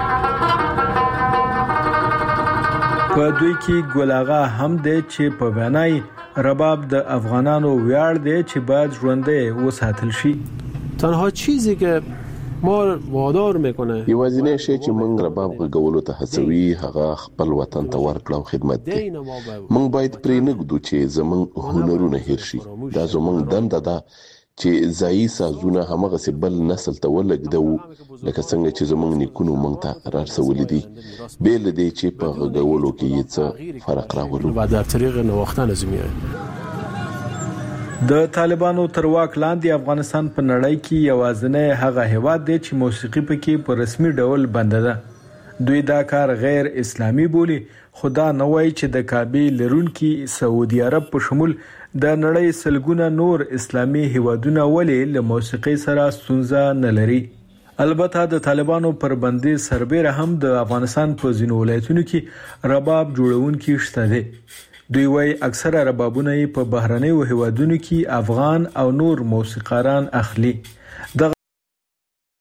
په دوی کې ګل آغا هم دی چې په وینای رباب د افغانانو ویاړ دی چې باید ژوندی وساتل شي. تنها چیزی که ما وادار میکنه یوازینی شی چې موږ رباب غږولو ته هڅوي هغه خپل وطن ته ورکړه او خدمت دی. موږ باید پرې نه ږدو چې زموږ هنرونه هیر شي. دا زموږ دنده ده چې ځایي سازونه همغسې بل نسل ته ولږدو لکه څنګه چې زموږ نیکونو موږ ته رارسولي دي، بې له دې چې په غږولو کې یې څه فرق راولو. در طریق نواختن زمینه د طالبانو تر واک لاندې افغانستان په نړۍ کې یوازینی هغه هیواد دی چې موسیقي پکې په رسمي ډول بنده ده. دوی دا کار غیر اسلامي بولي، خو دا نه وایي چې د کعبې لرونکي سعودي عرب په شمول د نړۍ سلګونه نور اسلامي هیوادونه ولې له موسیقۍ سره ستونزه نه لري. البته د طالبانو پر بندي سربېره هم د افغانستان په ځینو ولایتونو کې رباب جوړونکي شته دي. دوی وايي اکثره ربابونه په بهرنیو هیوادونو کې افغان او نور موسیقاران اخلي.